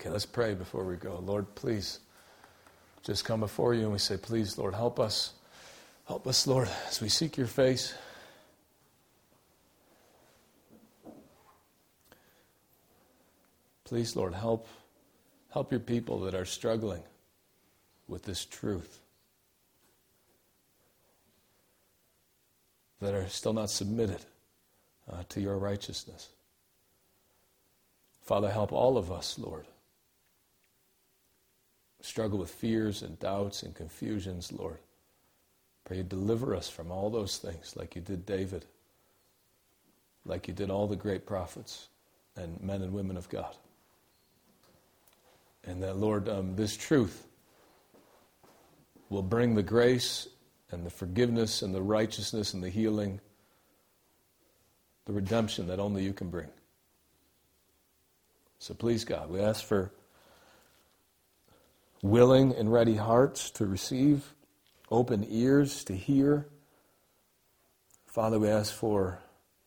Okay, let's pray before we go. Lord, please just come before you and we say, please, Lord, help us. Help us, Lord, as we seek your face. Please, Lord, help your people that are struggling with this truth, that are still not submitted to your righteousness. Father, help all of us, Lord, struggle with fears and doubts and confusions, Lord. Pray you deliver us from all those things like you did David, like you did all the great prophets and men and women of God. And that, Lord, this truth will bring the grace and the forgiveness and the righteousness and the healing, the redemption that only you can bring. So please, God, we ask for willing and ready hearts to receive, open ears to hear. Father, we ask for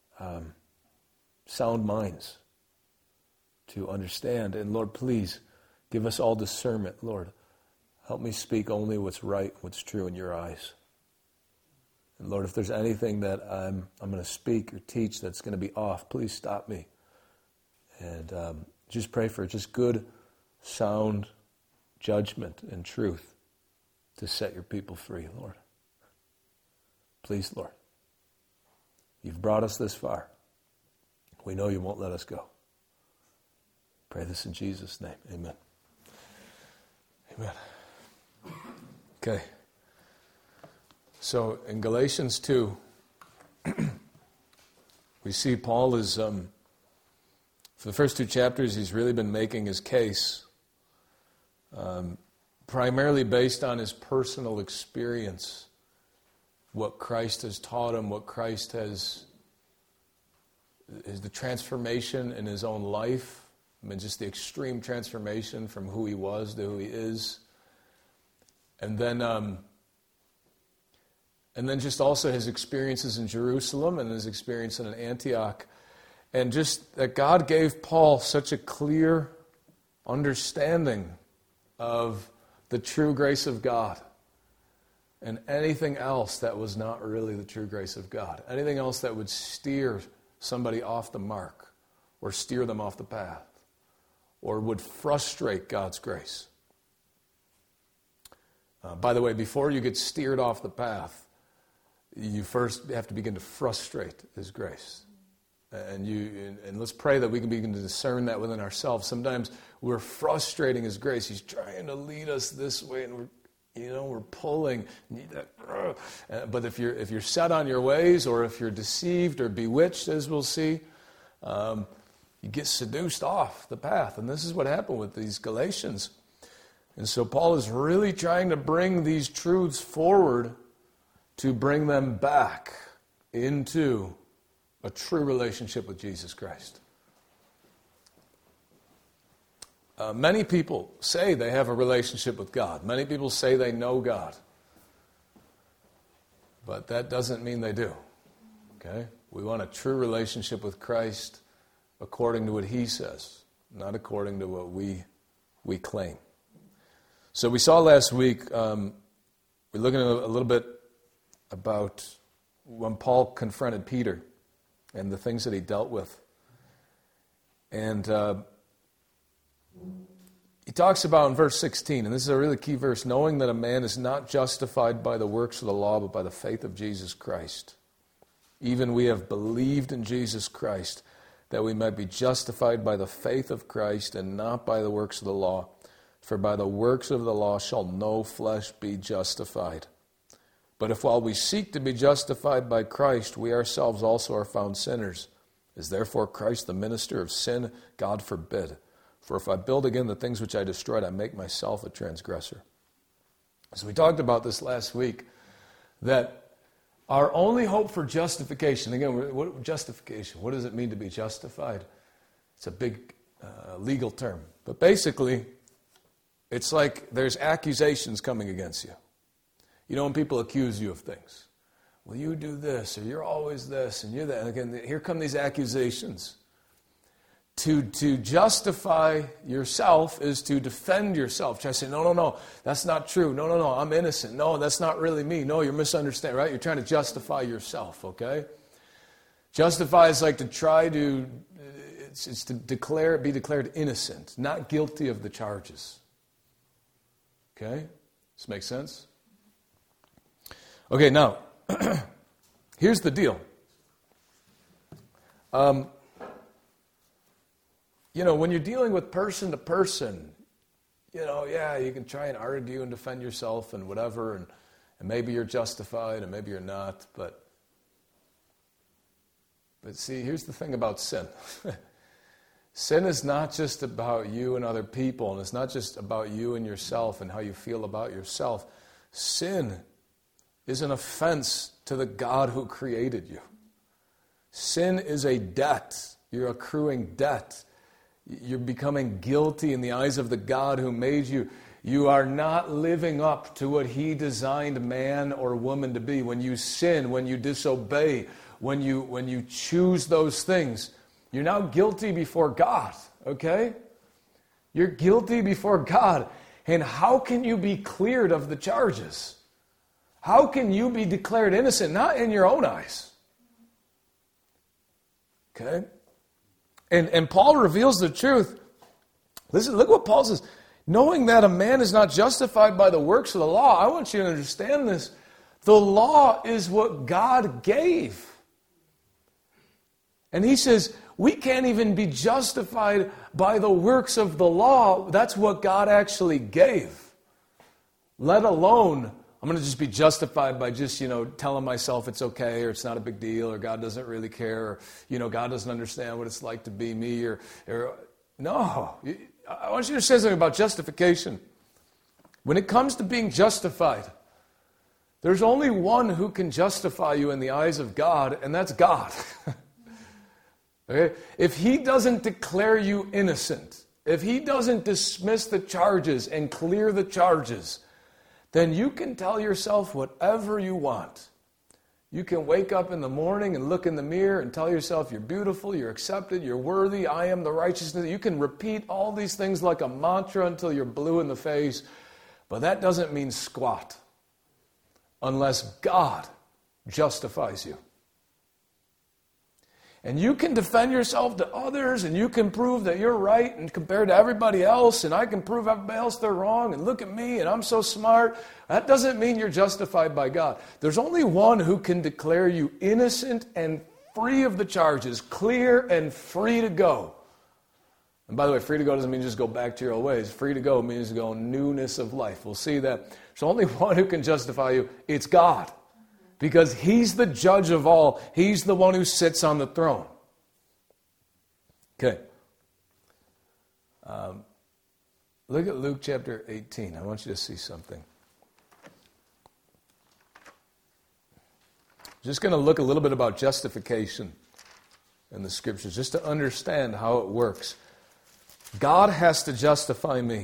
sound minds to understand. And Lord, please give us all discernment, Lord. Help me speak only what's right, what's true in your eyes. And Lord, if there's anything that I'm going to speak or teach that's going to be off, please stop me. And just pray for just good, sound judgment and truth to set your people free, Lord. Please, Lord. You've brought us this far. We know you won't let us go. Pray this in Jesus' name. Amen. Amen. Okay. So in Galatians 2, we see Paul is, for the first 2 chapters, he's really been making his case, primarily based on his personal experience, what Christ has taught him, what Christ is the transformation in his own life. I mean, just the extreme transformation from who he was to who he is. And then just also his experiences in Jerusalem and his experience in Antioch. And just that God gave Paul such a clear understanding of the true grace of God. And anything else that was not really the true grace of God. Anything else that would steer somebody off the mark or steer them off the path or would frustrate God's grace. By the way, before you get steered off the path, you first have to begin to frustrate His grace. And let's pray that we can begin to discern that within ourselves. Sometimes we're frustrating His grace. He's trying to lead us this way, and we're pulling. But if you're set on your ways, or if you're deceived or bewitched, as we'll see, you get seduced off the path. And this is what happened with these Galatians. And so Paul is really trying to bring these truths forward to bring them back into a true relationship with Jesus Christ. Many people say they have a relationship with God. Many people say they know God. But that doesn't mean they do. Okay? We want a true relationship with Christ according to what He says, not according to what we claim. So we saw last week, we're looking at a little bit about when Paul confronted Peter and the things that he dealt with. And he talks about in verse 16, and this is a really key verse, knowing that a man is not justified by the works of the law, but by the faith of Jesus Christ. Even we have believed in Jesus Christ, that we might be justified by the faith of Christ and not by the works of the law. For by the works of the law shall no flesh be justified. But if while we seek to be justified by Christ, we ourselves also are found sinners, is therefore Christ the minister of sin? God forbid. For if I build again the things which I destroyed, I make myself a transgressor. So we talked about this last week, that our only hope for justification, again, what justification? What does it mean to be justified? It's a big legal term. But basically, it's like there's accusations coming against you. You know when people accuse you of things. Well, you do this, or you're always this, and you're that. And again, here come these accusations. To justify yourself is to defend yourself. Try to say, no, that's not true. No, I'm innocent. No, that's not really me. No, you're misunderstanding, right? You're trying to justify yourself, okay? Justify is like to try to, it's to be declared innocent, not guilty of the charges. Okay? This makes sense? Okay, now, here's the deal. When you're dealing with person to person, you can try and argue and defend yourself and whatever, and maybe you're justified and maybe you're not, but see, here's the thing about sin. Sin is not just about you and other people, and it's not just about you and yourself and how you feel about yourself. Sin is an offense to the God who created you. Sin is a debt. You're accruing debt. You're becoming guilty in the eyes of the God who made you. You are not living up to what He designed man or woman to be. When you sin, when you disobey, when you choose those things, you're now guilty before God, okay? You're guilty before God. And how can you be cleared of the charges? How can you be declared innocent? Not in your own eyes. Okay? And Paul reveals the truth. Listen, look what Paul says. Knowing that a man is not justified by the works of the law, I want you to understand this. The law is what God gave. And he says, we can't even be justified by the works of the law. That's what God actually gave. Let alone, I'm going to just be justified by just, telling myself it's okay, or it's not a big deal, or God doesn't really care, or, God doesn't understand what it's like to be me, or no. I want you to say something about justification. When it comes to being justified, there's only one who can justify you in the eyes of God, and that's God. Okay? If He doesn't declare you innocent, if He doesn't dismiss the charges and clear the charges, then you can tell yourself whatever you want. You can wake up in the morning and look in the mirror and tell yourself you're beautiful, you're accepted, you're worthy, I am the righteousness. You can repeat all these things like a mantra until you're blue in the face, but that doesn't mean squat unless God justifies you. And you can defend yourself to others, and you can prove that you're right and compared to everybody else, and I can prove everybody else they're wrong, and look at me, and I'm so smart. That doesn't mean you're justified by God. There's only one who can declare you innocent and free of the charges, clear and free to go. And by the way, free to go doesn't mean just go back to your old ways. Free to go means to go newness of life. We'll see that there's only one who can justify you. It's God. Because He's the judge of all. He's the one who sits on the throne. Okay. Look at Luke chapter 18. I want you to see something. I'm just going to look a little bit about justification in the Scriptures, just to understand how it works. God has to justify me.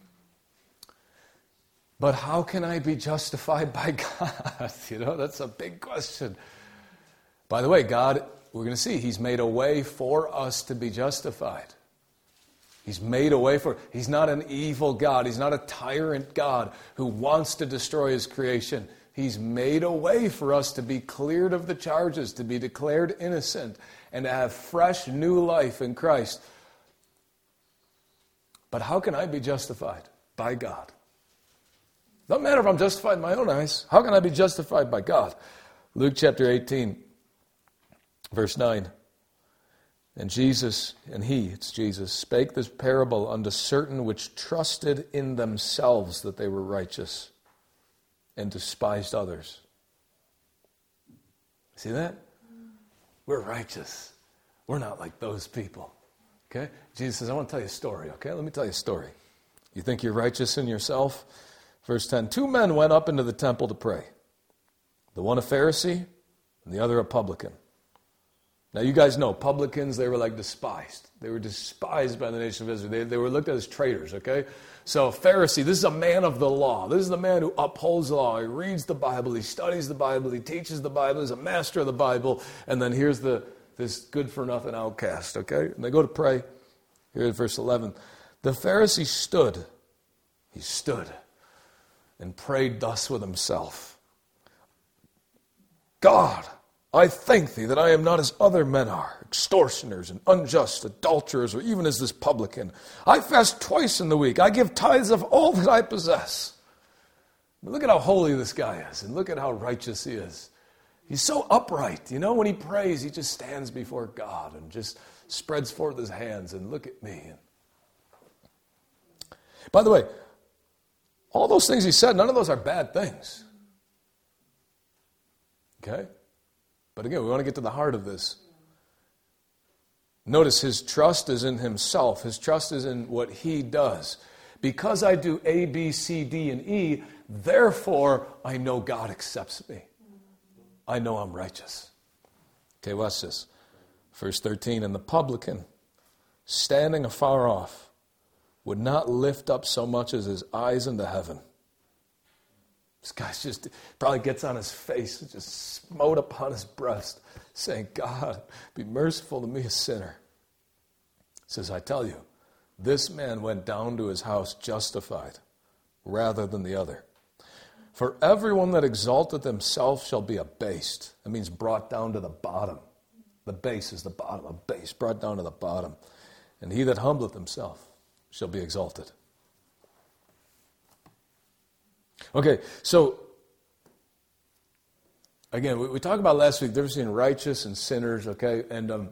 But how can I be justified by God? That's a big question. By the way, God, we're going to see, He's made a way for us to be justified. He's made a way for, He's not an evil God. He's not a tyrant God who wants to destroy His creation. He's made a way for us to be cleared of the charges, to be declared innocent, and to have fresh new life in Christ. But how can I be justified? By God. Doesn't matter if I'm justified in my own eyes. How can I be justified by God? Luke chapter 18, verse 9. And Jesus, it's Jesus, spake this parable unto certain which trusted in themselves that they were righteous and despised others. See that? We're righteous. We're not like those people. Okay? Jesus says, I want to tell you a story, okay? Let me tell you a story. You think you're righteous in yourself? Verse 10, 2 men went up into the temple to pray. The one a Pharisee and the other a publican. Now you guys know, publicans, they were like despised. They were despised by the nation of Israel. They were looked at as traitors, okay? So Pharisee, this is a man of the law. This is the man who upholds the law. He reads the Bible. He studies the Bible. He teaches the Bible. He's a master of the Bible. And then here's this good-for-nothing outcast, okay? And they go to pray. Here at verse 11. The Pharisee stood. He stood and prayed thus with himself. God, I thank thee that I am not as other men are, extortioners and unjust, adulterers, or even as this publican. I fast twice in the week. I give tithes of all that I possess. Look at how holy this guy is, and look at how righteous he is. He's so upright. You know, when he prays, he just stands before God and just spreads forth his hands and look at me. By the way, all those things he said, none of those are bad things. Okay? But again, we want to get to the heart of this. Notice his trust is in himself. His trust is in what he does. Because I do A, B, C, D, and E, therefore I know God accepts me. I know I'm righteous. Okay, watch this. Verse 13, and the publican, standing afar off, would not lift up so much as his eyes into heaven. This guy just probably gets on his face and just smote upon his breast, saying, God, be merciful to me, a sinner. He says, I tell you, this man went down to his house justified rather than the other. For everyone that exalteth himself shall be abased. That means brought down to the bottom. The base is the bottom, a base, brought down to the bottom. And he that humbleth himself shall be exalted. Okay, so, again, we talked about last week, the difference between righteous and sinners, okay? And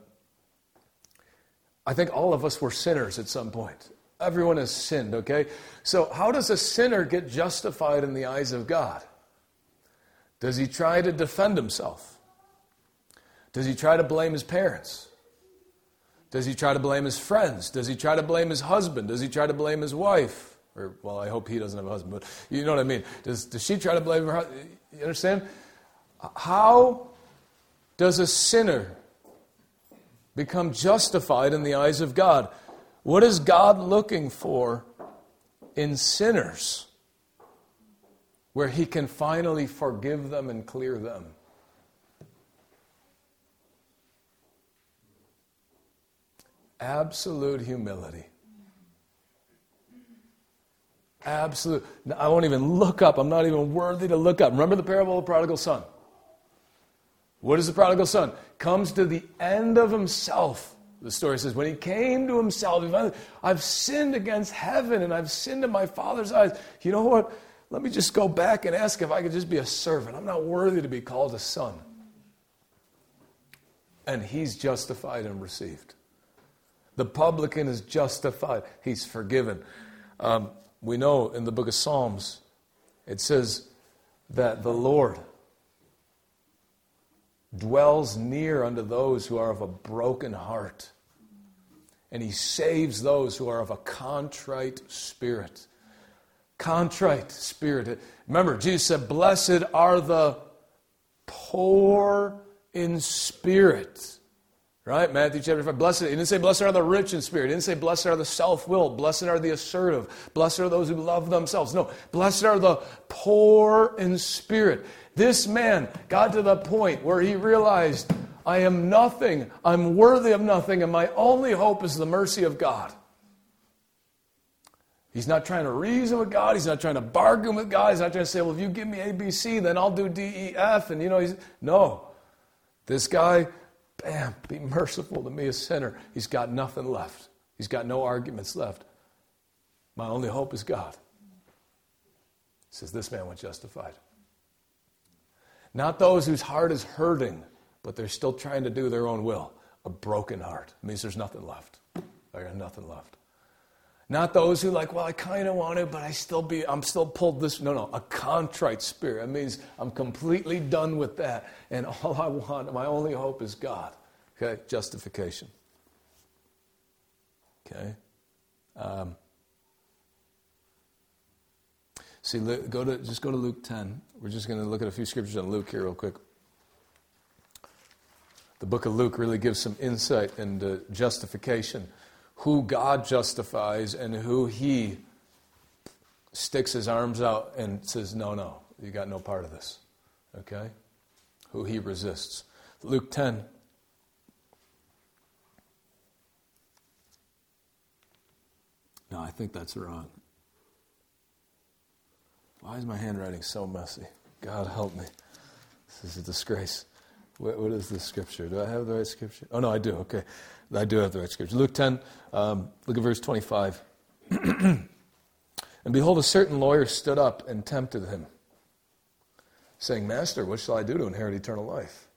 I think all of us were sinners at some point. Everyone has sinned, okay? So how does a sinner get justified in the eyes of God? Does he try to defend himself? Does he try to blame his parents? Does he try to blame his friends? Does he try to blame his husband? Does he try to blame his wife? Or, well, I hope he doesn't have a husband, but you know what I mean. Does she try to blame her husband? You understand? How does a sinner become justified in the eyes of God? What is God looking for in sinners where he can finally forgive them and clear them? Absolute humility. Absolute. I won't even look up. I'm not even worthy to look up. Remember the parable of the prodigal son? What is the prodigal son? Comes to the end of himself. The story says, when he came to himself, he found, I've sinned against heaven and I've sinned in my father's eyes. You know what? Let me just go back and ask if I could just be a servant. I'm not worthy to be called a son. And he's justified and received. The publican is justified. He's forgiven. We know in the book of Psalms, it says that the Lord dwells near unto those who are of a broken heart. And he saves those who are of a contrite spirit. Contrite spirit. Remember, Jesus said, blessed are the poor in spirit. Right? Matthew chapter 5. Blessed. He didn't say blessed are the rich in spirit. He didn't say blessed are the self-willed. Blessed are the assertive. Blessed are those who love themselves. No. Blessed are the poor in spirit. This man got to the point where he realized, I am nothing. I'm worthy of nothing. And my only hope is the mercy of God. He's not trying to reason with God. He's not trying to bargain with God. He's not trying to say, well, if you give me A, B, C, then I'll do D, E, F. And, no. This guy, bam, be merciful to me, a sinner. He's got nothing left. He's got no arguments left. My only hope is God. He says, this man was justified. Not those whose heart is hurting, but they're still trying to do their own will. A broken heart. It means there's nothing left. I got nothing left. Not those who like, well, I kind of want it, but I'm still pulled this. No. A contrite spirit. It means I'm completely done with that. And all I want, my only hope is God. Okay? Justification. Okay? Just go to Luke 10. We're just going to look at a few scriptures on Luke here real quick. The book of Luke really gives some insight into justification. Who God justifies and who he sticks his arms out and says, no, you got no part of this. Okay? Who he resists. Luke 10. No, I think that's wrong. Why is my handwriting so messy? God help me. This is a disgrace. What is this scripture? Do I have the right scripture? Oh, no, I do. Okay. I do have the right scripture. Luke 10, look at verse 25. And behold, a certain lawyer stood up and tempted him, saying, Master, what shall I do to inherit eternal life?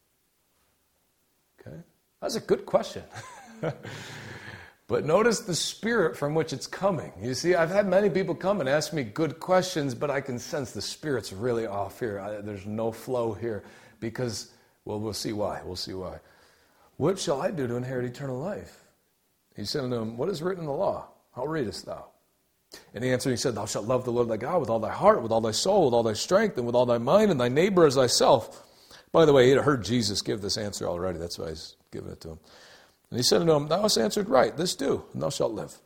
Okay. That's a good question. But notice the spirit from which it's coming. You see, I've had many people come and ask me good questions, but I can sense the spirit's really off here. There's no flow here because, well, we'll see why. We'll see why. What shall I do to inherit eternal life? He said unto him, what is written in the law? How readest thou? And he answered, he said, Thou shalt love the Lord thy God with all thy heart, with all thy soul, with all thy strength, and with all thy mind, and thy neighbor as thyself. By the way, he had heard Jesus give this answer already. That's why he's giving it to him. And he said unto him, Thou hast answered right. This do, and thou shalt live.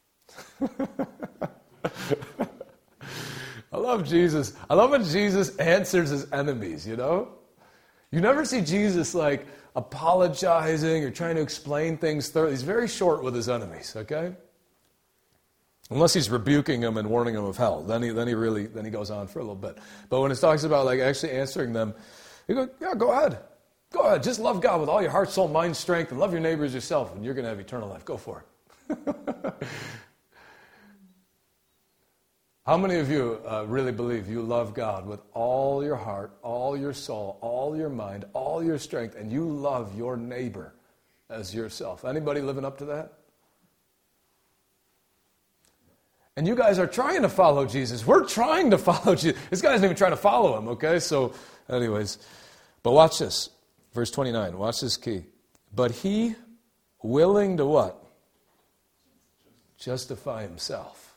I love Jesus. I love when Jesus answers his enemies, you know? You never see Jesus like apologizing or trying to explain things thoroughly. He's very short with his enemies, okay? Unless he's rebuking them and warning them of hell. Then he goes on for a little bit. But when it talks about like actually answering them, you go, yeah, go ahead. Go ahead. Just love God with all your heart, soul, mind, strength, and love your neighbor as yourself, and you're going to have eternal life. Go for it. How many of you really believe you love God with all your heart, all your soul, all your mind, all your strength, and you love your neighbor as yourself? Anybody living up to that? And you guys are trying to follow Jesus. We're trying to follow Jesus. This guy isn't even trying to follow him, okay? So, anyways. But watch this. Verse 29. Watch this key. But he willing to what? Justify himself.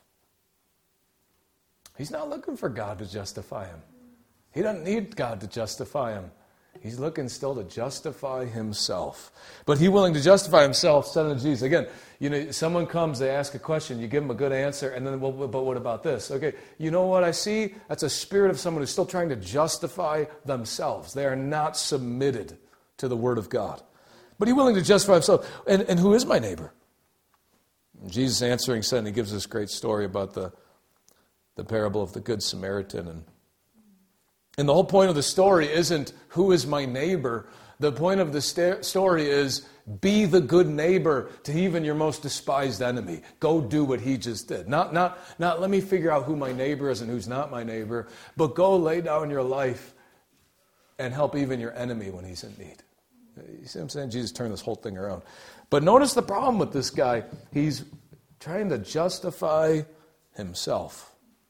He's not looking for God to justify him. He doesn't need God to justify him. He's looking still to justify himself. But he willing to justify himself, said unto Jesus. Again, you know, someone comes, they ask a question, you give them a good answer, and then, well, but what about this? Okay, you know what I see? That's a spirit of someone who's still trying to justify themselves. They are not submitted to the Word of God. But he's willing to justify himself. And who is my neighbor? And Jesus answering said, and he gives this great story about the parable of the Good Samaritan. And the whole point of the story isn't who is my neighbor. The point of the story is be the good neighbor to even your most despised enemy. Go do what he just did. Not let me figure out who my neighbor is and who's not my neighbor, but go lay down your life and help even your enemy when he's in need. You see what I'm saying? Jesus turned this whole thing around. But notice the problem with this guy. He's trying to justify himself.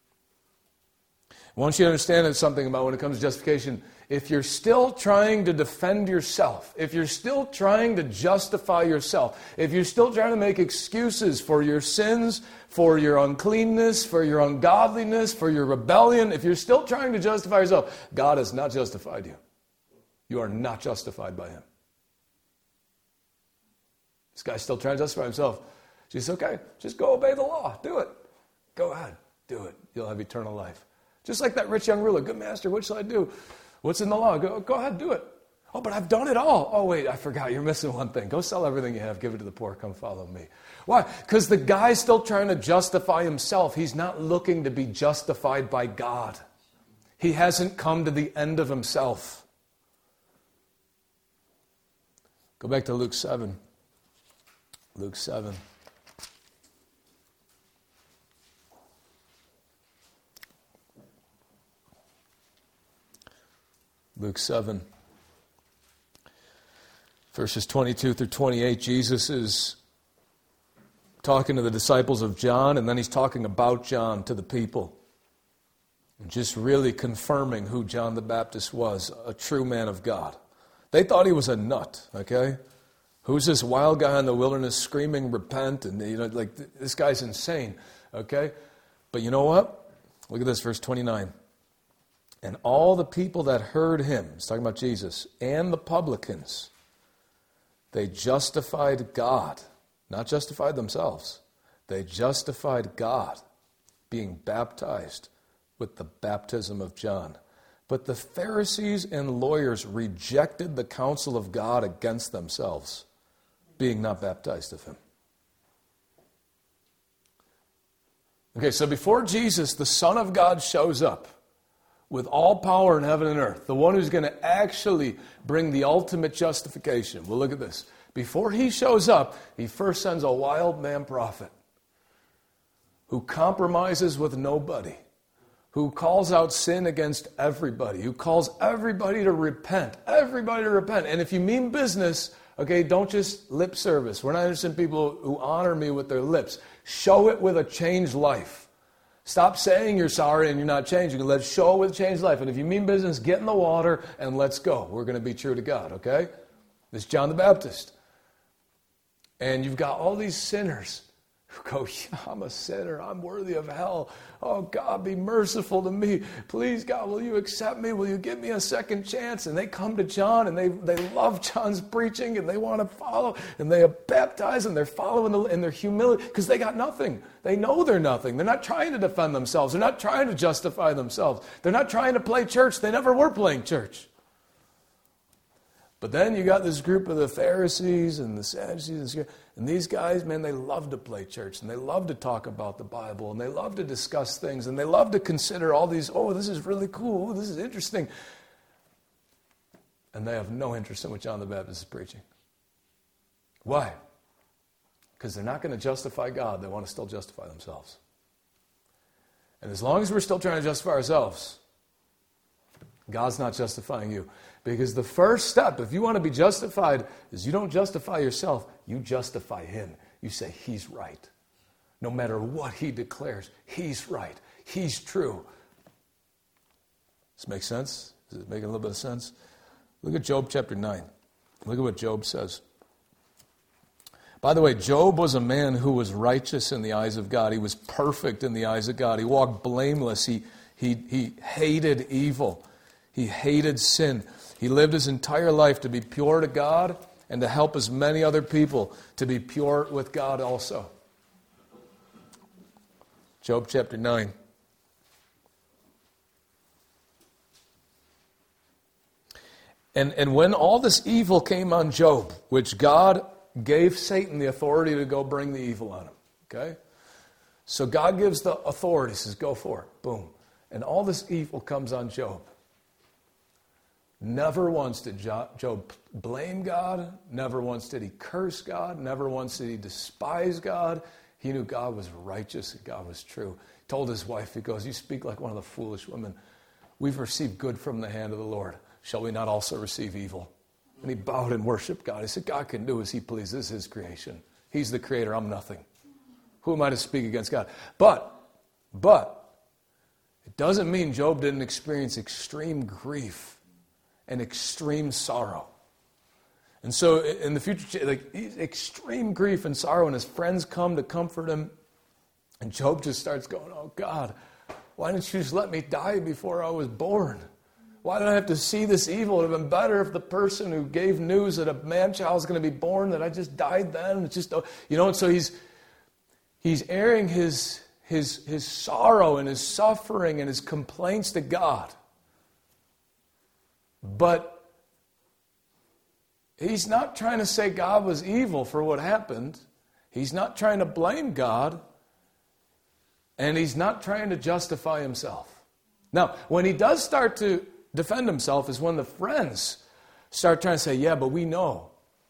I want you to understand something about when it comes to justification. If you're still trying to defend yourself, if you're still trying to justify yourself, if you're still trying to make excuses for your sins, for your uncleanness, for your ungodliness, for your rebellion, if you're still trying to justify yourself, God has not justified you. You are not justified by him. This guy's still trying to justify himself. Jesus says, okay, just go obey the law. Do it. Go ahead. Do it. You'll have eternal life. Just like that rich young ruler. Good master, what shall I do? What's in the law? Go ahead, do it. Oh, but I've done it all. Oh, wait, I forgot. You're missing one thing. Go sell everything you have. Give it to the poor. Come follow me. Why? Because the guy's still trying to justify himself. He's not looking to be justified by God. He hasn't come to the end of himself. Go back to Luke 7. Luke 7. Luke 7, verses 22 through 28, Jesus is talking to the disciples of John, and then he's talking about John to the people. And just really confirming who John the Baptist was, a true man of God. They thought he was a nut, okay? Who's this wild guy in the wilderness screaming, repent, and like this guy's insane, okay? But you know what? Look at this, verse 29. And all the people that heard him, he's talking about Jesus, and the publicans, they justified God, not justified themselves. They justified God, being baptized with the baptism of John. But the Pharisees and lawyers rejected the counsel of God against themselves, being not baptized of him. Okay, so before Jesus, the Son of God, shows up with all power in heaven and earth, the one who's going to actually bring the ultimate justification. Well, look at this. Before he shows up, he first sends a wild man prophet who compromises with nobody, who calls out sin against everybody, who calls everybody to repent. Everybody to repent. And if you mean business, okay, don't just lip service. We're not interested in people who honor me with their lips. Show it with a changed life. Stop saying you're sorry and you're not changing. Let's show it with a changed life. And if you mean business, get in the water and let's go. We're going to be true to God, okay? This is John the Baptist. And you've got all these sinners who go, yeah, I'm a sinner. I'm worthy of hell. Oh, God, be merciful to me. Please, God, will you accept me? Will you give me a second chance? And they come to John, and they love John's preaching, and they want to follow, and they are baptized, and they're following in their humility, because they got nothing. They know they're nothing. They're not trying to defend themselves. They're not trying to justify themselves. They're not trying to play church. They never were playing church. But then you got this group of the Pharisees and the Sadducees, and these guys, man, they love to play church, and they love to talk about the Bible, and they love to discuss things, and they love to consider all these, oh, this is really cool, oh, this is interesting. And they have no interest in what John the Baptist is preaching. Why? Because they're not going to justify God. They want to still justify themselves. And as long as we're still trying to justify ourselves, God's not justifying you. Because the first step, if you want to be justified, is you don't justify yourself, you justify Him. You say, He's right. No matter what He declares, He's right. He's true. Does this make sense? Does it make a little bit of sense? Look at Job chapter 9. Look at what Job says. By the way, Job was a man who was righteous in the eyes of God. He was perfect in the eyes of God. He walked blameless. He hated evil. He hated sin. He lived his entire life to be pure to God and to help as many other people to be pure with God also. Job chapter 9. And when all this evil came on Job, which God gave Satan the authority to go bring the evil on him. Okay? So God gives the authority, says, go for it. Boom. And all this evil comes on Job. Never once did Job blame God. Never once did he curse God. Never once did he despise God. He knew God was righteous and God was true. He told his wife, he goes, you speak like one of the foolish women. We've received good from the hand of the Lord. Shall we not also receive evil? And he bowed and worshiped God. He said, God can do as He pleases. This is His creation. He's the creator. I'm nothing. Who am I to speak against God? But it doesn't mean Job didn't experience extreme grief and extreme sorrow. And so in the future, like extreme grief and sorrow, and his friends come to comfort him, and Job just starts going, oh God, why didn't you just let me die before I was born? Why did I have to see this evil? It would have been better if the person who gave news that a man-child is going to be born, that I just died then. It's just, and so he's airing his sorrow and his suffering and his complaints to God. But he's not trying to say God was evil for what happened. He's not trying to blame God. And he's not trying to justify himself. Now, when he does start to defend himself is when the friends start trying to say, yeah, but we know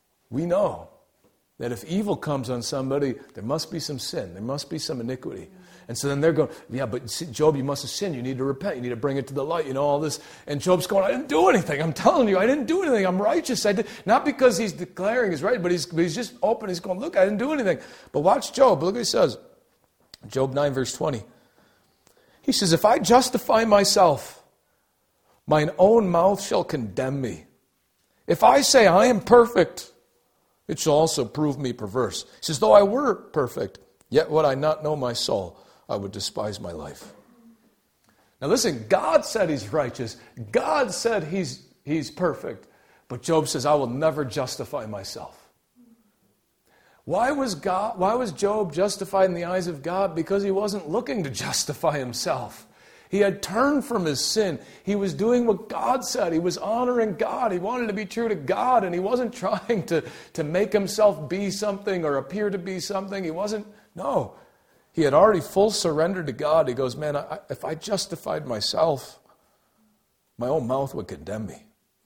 that if evil comes on somebody, there must be some sin. There must be some iniquity. And so then they're going, yeah, but Job, you must have sinned. You need to repent. You need to bring it to the light. All this. And Job's going, I didn't do anything. I'm telling you, I didn't do anything. I'm righteous. I did. Not because he's declaring he's right, but he's just open. He's going, look, I didn't do anything. But watch Job. Look what he says. Job 9, verse 20. He says, if I justify myself, mine own mouth shall condemn me. If I say I am perfect, it shall also prove me perverse. He says, though I were perfect, yet would I not know my soul, I would despise my life. Now listen, God said he's righteous. God said he's perfect. But Job says, I will never justify myself. Why was Job justified in the eyes of God? Because he wasn't looking to justify himself. He had turned from his sin. He was doing what God said. He was honoring God. He wanted to be true to God, and he wasn't trying to make himself be something or appear to be something. No. He had already full surrender to God. He goes, man, if I justified myself, my own mouth would condemn me.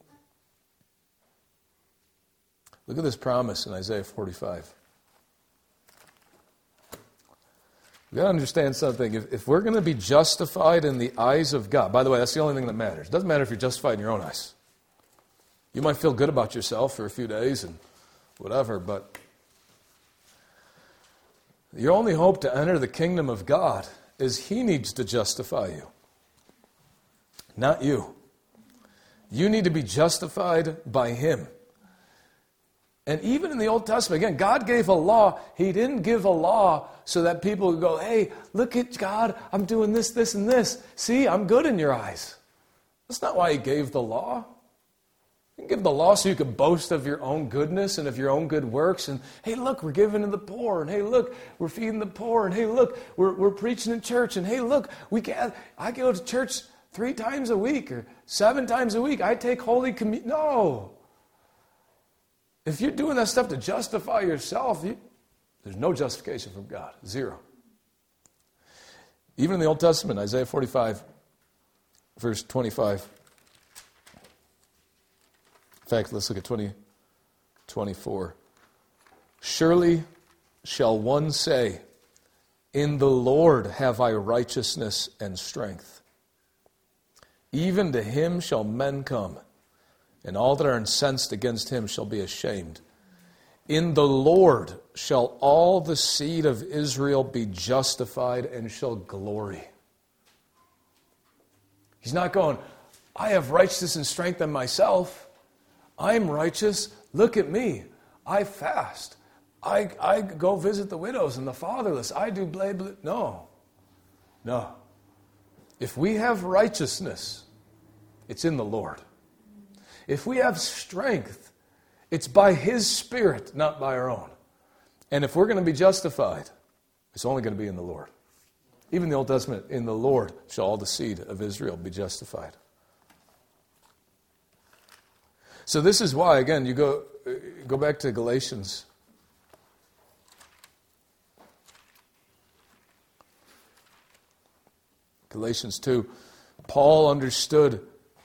Look at this promise in Isaiah 45. We've got to understand something. If we're going to be justified in the eyes of God, by the way, that's the only thing that matters. It doesn't matter if you're justified in your own eyes. You might feel good about yourself for a few days and whatever, but your only hope to enter the kingdom of God is He needs to justify you, not you. You need to be justified by Him. And even in the Old Testament, again, God gave a law. He didn't give a law so that people would go, hey, look at God, I'm doing this, this, and this. See, I'm good in your eyes. That's not why He gave the law. He didn't give the law so you could boast of your own goodness and of your own good works. And, hey, look, we're giving to the poor. And, hey, look, we're feeding the poor. And, hey, look, we're preaching in church. And, hey, look, I go to church 3 times a week or 7 times a week. I take Holy Communion. No. If you're doing that stuff to justify yourself, there's no justification from God. 0. Even in the Old Testament, Isaiah 45, verse 25. In fact, let's look at 24. Surely shall one say, in the Lord have I righteousness and strength. Even to Him shall men come, and all that are incensed against Him shall be ashamed. In the Lord shall all the seed of Israel be justified and shall glory. He's not going, I have righteousness and strength in myself. I'm righteous. Look at me. I fast. I go visit the widows and the fatherless. I do blah, blah. No. No. If we have righteousness, it's in the Lord. If we have strength, it's by His Spirit, not by our own. And if we're going to be justified, it's only going to be in the Lord. Even in the Old Testament, in the Lord shall all the seed of Israel be justified. So this is why, again, you go back to Galatians. Galatians 2. Paul understood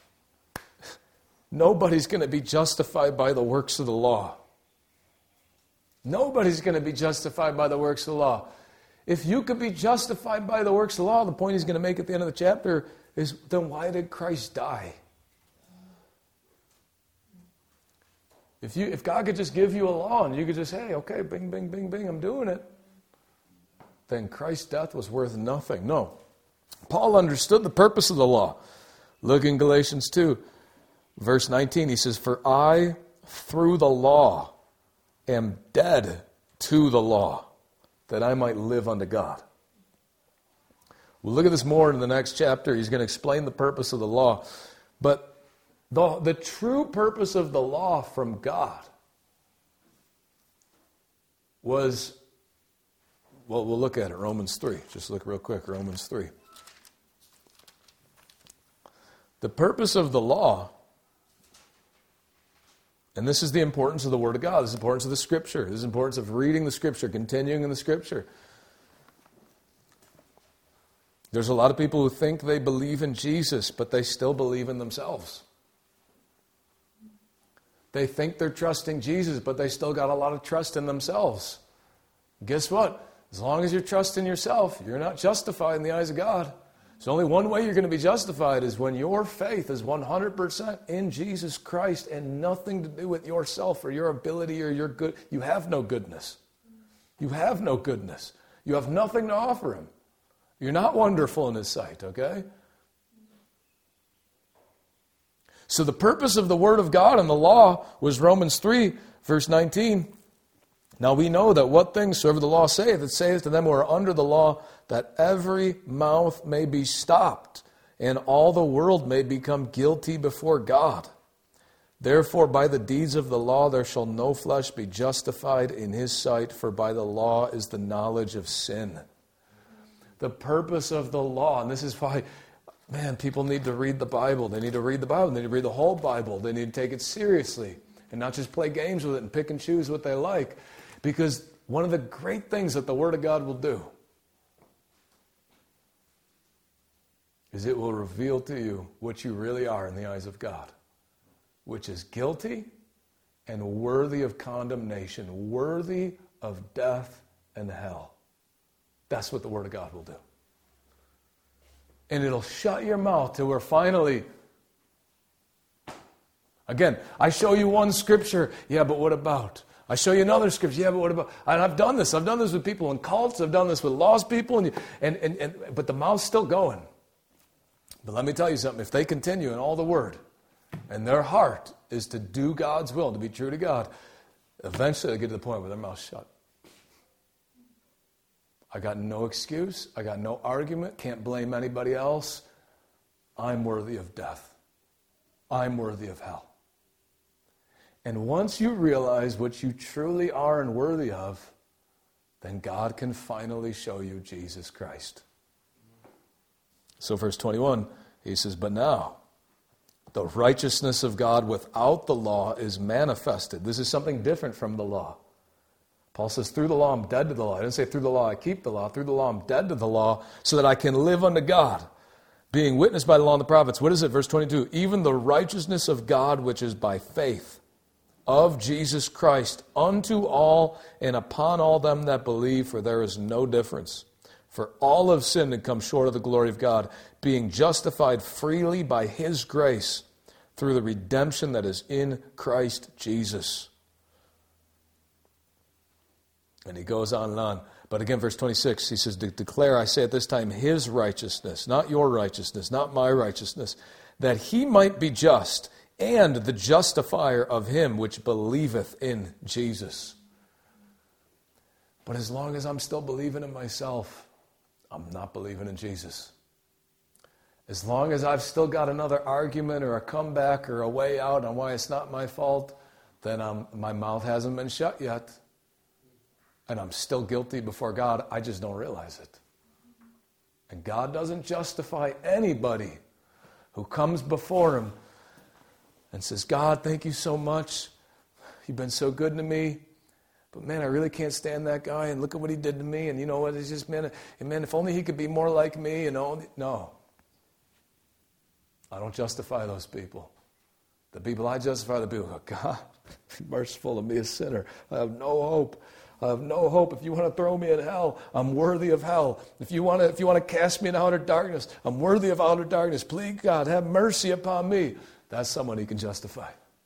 nobody's going to be justified by the works of the law. Nobody's going to be justified by the works of the law. If you could be justified by the works of the law, the point he's going to make at the end of the chapter is, then why did Christ die? If God could just give you a law and you could just, hey, okay, bing, bing, bing, bing, I'm doing it, then Christ's death was worth nothing. No. Paul understood the purpose of the law. Look in Galatians 2, verse 19. He says, for I, through the law, am dead to the law, that I might live unto God. We'll look at this more in the next chapter. He's going to explain the purpose of the law. But the true purpose of the law from God was, well, we'll look at it, Romans 3. Just look real quick, Romans 3. The purpose of the law, and this is the importance of the Word of God, this is the importance of the Scripture, this is the importance of reading the Scripture, continuing in the Scripture. There's a lot of people who think they believe in Jesus, but they still believe in themselves. They think they're trusting Jesus, but they still got a lot of trust in themselves. Guess what? As long as you're trusting yourself, you're not justified in the eyes of God. There's only one way you're going to be justified is when your faith is 100% in Jesus Christ and nothing to do with yourself or your ability or your good. You have no goodness. You have no goodness. You have nothing to offer Him. You're not wonderful in His sight, okay? So the purpose of the Word of God and the law was Romans 3, verse 19. Now we know that what things soever the law saith, it saith to them who are under the law, that every mouth may be stopped, and all the world may become guilty before God. Therefore by the deeds of the law there shall no flesh be justified in His sight, for by the law is the knowledge of sin. The purpose of the law, and this is why, man, people need to read the Bible. They need to read the Bible. They need to read the whole Bible. They need to take it seriously and not just play games with it and pick and choose what they like. Because one of the great things that the Word of God will do is it will reveal to you what you really are in the eyes of God, which is guilty and worthy of condemnation, worthy of death and hell. That's what the Word of God will do. And it'll shut your mouth till we're finally... Again, I show you one scripture, yeah, but what about? I show you another scripture, yeah, but what about? And I've done this with people in cults, I've done this with lost people, but the mouth's still going. But let me tell you something, if they continue in all the Word, and their heart is to do God's will, to be true to God, eventually they get to the point where their mouth's shut. I got no excuse, I got no argument, can't blame anybody else. I'm worthy of death. I'm worthy of hell. And once you realize what you truly are and worthy of, then God can finally show you Jesus Christ. So verse 21, he says, but now the righteousness of God without the law is manifested. This is something different from the law. Paul says, through the law I'm dead to the law. I didn't say through the law I keep the law. Through the law I'm dead to the law so that I can live unto God, being witnessed by the law and the prophets. What is it? Verse 22, even the righteousness of God which is by faith of Jesus Christ unto all and upon all them that believe, for there is no difference. For all have sinned and come short of the glory of God, being justified freely by His grace through the redemption that is in Christ Jesus. And he goes on and on. But again, verse 26, he says, declare, I say at this time, His righteousness, not your righteousness, not my righteousness, that He might be just, and the justifier of him which believeth in Jesus. But as long as I'm still believing in myself, I'm not believing in Jesus. As long as I've still got another argument or a comeback or a way out on why it's not my fault, then my mouth hasn't been shut yet. And I'm still guilty before God. I just don't realize it. And God doesn't justify anybody who comes before Him and says, God, thank you so much. You've been so good to me. But man, I really can't stand that guy. And look at what he did to me. And you know what? It's just, man, if only he could be more like me. No. I don't justify those people. The people I justify are the people who go, God, be merciful to me, a sinner. I have no hope. I have no hope. If you want to throw me in hell, I'm worthy of hell. If you want to cast me in outer darkness, I'm worthy of outer darkness. Please, God, have mercy upon me. That's someone He can justify.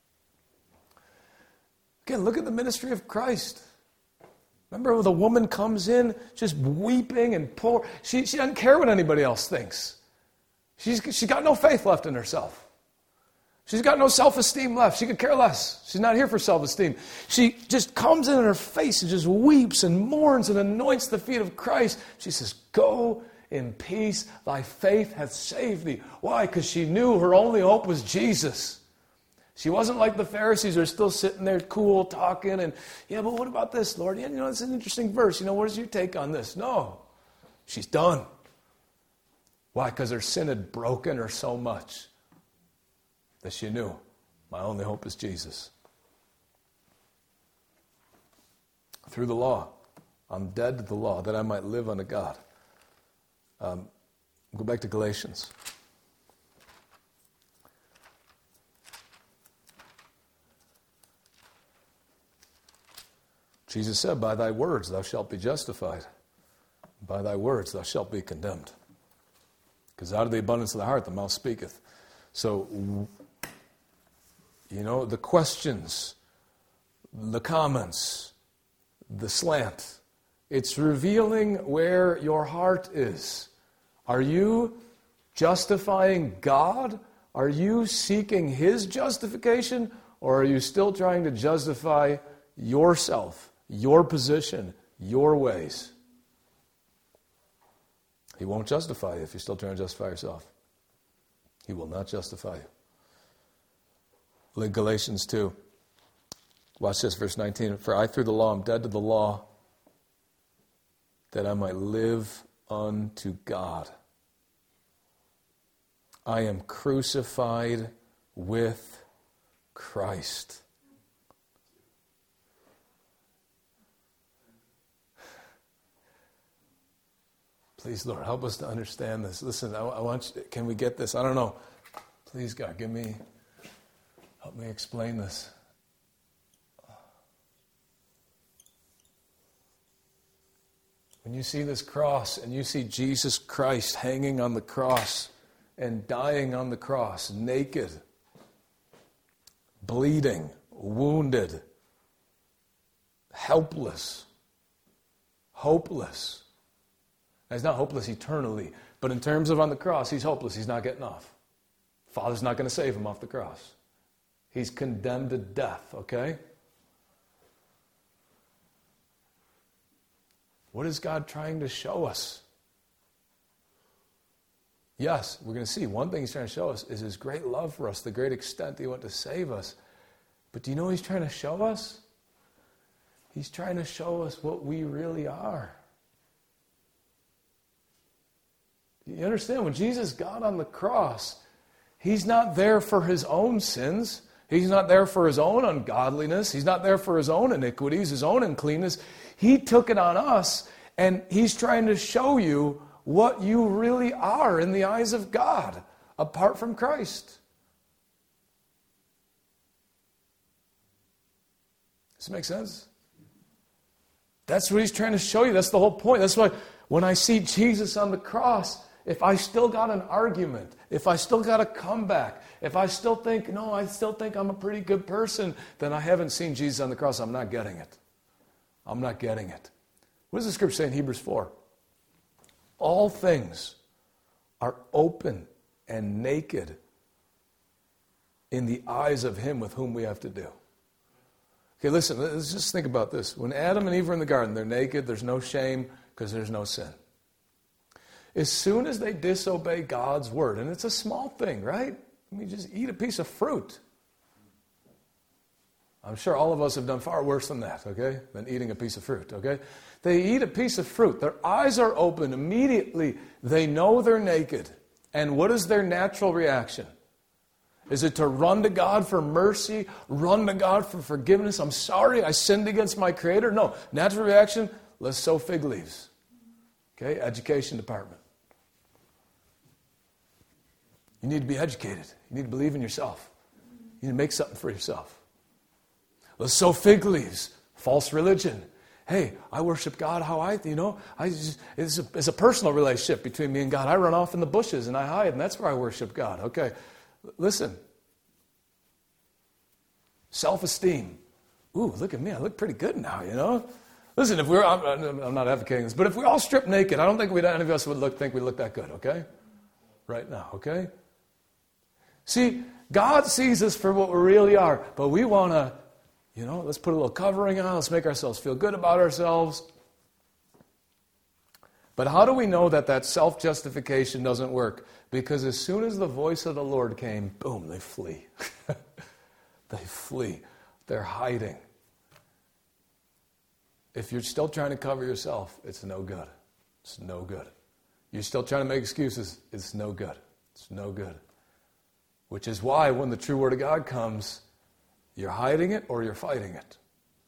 Again, look at the ministry of Christ. Remember when the woman comes in just weeping and poor. She doesn't care what anybody else thinks. She's got no faith left in herself. She's got no self-esteem left. She could care less. She's not here for self-esteem. She just comes in her face and just weeps and mourns and anoints the feet of Christ. She says, go in peace, thy faith hath saved thee. Why? Because she knew her only hope was Jesus. She wasn't like the Pharisees who are still sitting there cool, talking, and, yeah, but what about this, Lord? Yeah, it's an interesting verse. What is your take on this? No. She's done. Why? Because her sin had broken her so much that she knew, my only hope is Jesus. Through the law, I'm dead to the law, that I might live unto God. Go back to Galatians. Jesus said, by thy words thou shalt be justified. By thy words thou shalt be condemned. Because out of the abundance of the heart the mouth speaketh. So, the questions, the comments, the slant, it's revealing where your heart is. Are you justifying God? Are you seeking His justification? Or are you still trying to justify yourself, your position, your ways? He won't justify you if you're still trying to justify yourself. He will not justify you. Galatians 2. Watch this, verse 19. For I through the law am dead to the law, that I might live unto God. I am crucified with Christ. Please, Lord, help us to understand this. Listen, I want you, can we get this? I don't know. Please, God, help me explain this. When you see this cross and you see Jesus Christ hanging on the cross and dying on the cross, naked, bleeding, wounded, helpless, hopeless. Now, he's not hopeless eternally, but in terms of on the cross, he's hopeless. He's not getting off. Father's not going to save him off the cross. He's condemned to death, okay? What is God trying to show us? Yes, we're going to see. One thing he's trying to show us is his great love for us, the great extent that he went to save us. But do you know what he's trying to show us? He's trying to show us what we really are. You understand? When Jesus got on the cross, he's not there for his own sins. He's not there for his own ungodliness. He's not there for his own iniquities, his own uncleanness. He took it on us, and he's trying to show you what you really are in the eyes of God, apart from Christ. Does it make sense? That's what he's trying to show you. That's the whole point. That's why when I see Jesus on the cross, if I still got an argument, if I still got a comeback, if I still think, no, I still think I'm a pretty good person, then I haven't seen Jesus on the cross. I'm not getting it. I'm not getting it. What does the scripture say in Hebrews 4? All things are open and naked in the eyes of him with whom we have to do. Okay, listen, let's just think about this. When Adam and Eve were in the garden, they're naked, there's no shame because there's no sin. As soon as they disobey God's word, and it's a small thing, right? I mean, just eat a piece of fruit. I'm sure all of us have done far worse than that, okay? Than eating a piece of fruit, okay? They eat a piece of fruit. Their eyes are open. Immediately, they know they're naked. And what is their natural reaction? Is it to run to God for mercy? Run to God for forgiveness? I'm sorry, I sinned against my Creator? No. Natural reaction, let's sow fig leaves. Okay, education department. You need to be educated. You need to believe in yourself. You need to make something for yourself. Let's sow fig leaves. False religion. Hey, I worship God how it's a personal relationship between me and God. I run off in the bushes and I hide, and that's where I worship God. Okay, listen. Self-esteem. Ooh, look at me. I look pretty good now, you know. Listen, I'm not advocating this, but if we all strip naked, I don't think any of us would think we look that good, okay? Right now, okay? See, God sees us for what we really are, but we want to, let's put a little covering on, let's make ourselves feel good about ourselves. But how do we know that self-justification doesn't work? Because as soon as the voice of the Lord came, boom, they flee. They flee. They're hiding. If you're still trying to cover yourself, it's no good. It's no good. You're still trying to make excuses, it's no good. It's no good. Which is why when the true Word of God comes, you're hiding it or you're fighting it.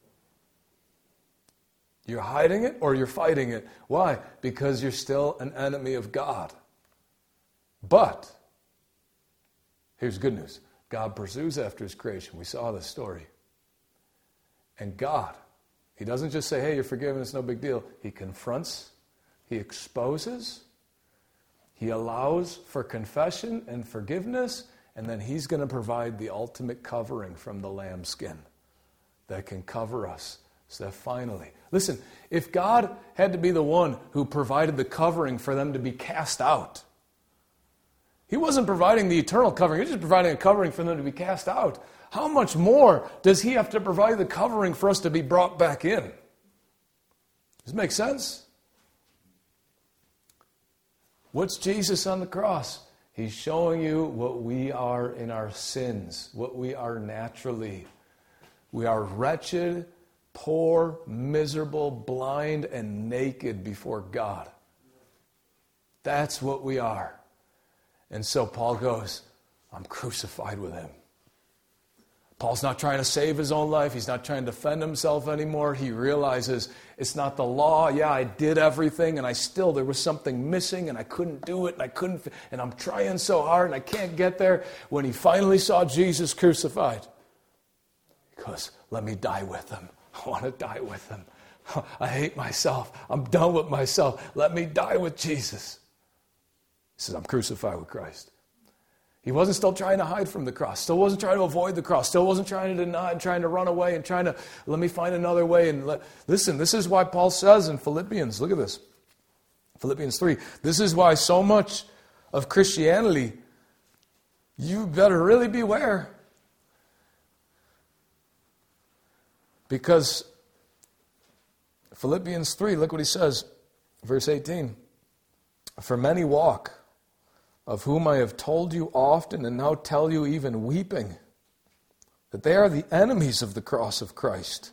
You're hiding it or you're fighting it. Why? Because you're still an enemy of God. But, here's good news. God pursues after His creation. We saw this story. And God, He doesn't just say, hey, you're forgiven, it's no big deal. He confronts, He exposes, He allows for confession and forgiveness, and then He's going to provide the ultimate covering from the lamb's skin that can cover us. So that finally, listen, if God had to be the one who provided the covering for them to be cast out, He wasn't providing the eternal covering, He was just providing a covering for them to be cast out. How much more does He have to provide the covering for us to be brought back in? Does it make sense? What's Jesus on the cross? He's showing you what we are in our sins, what we are naturally. We are wretched, poor, miserable, blind, and naked before God. That's what we are. And so Paul goes, I'm crucified with Him. Paul's not trying to save his own life. He's not trying to defend himself anymore. He realizes it's not the law. Yeah, I did everything, and there was something missing, and I couldn't do it, and I'm trying so hard, and I can't get there. When he finally saw Jesus crucified, he goes, let me die with him. I want to die with him. I hate myself. I'm done with myself. Let me die with Jesus. He says, I'm crucified with Christ. He wasn't still trying to hide from the cross, still wasn't trying to avoid the cross, still wasn't trying to deny and trying to run away and trying to, let me find another way. Listen, this is why Paul says in Philippians, look at this, Philippians 3, this is why so much of Christianity, you better really beware. Because Philippians 3, look what he says, verse 18, for many walk, of whom I have told you often and now tell you even weeping, that they are the enemies of the cross of Christ.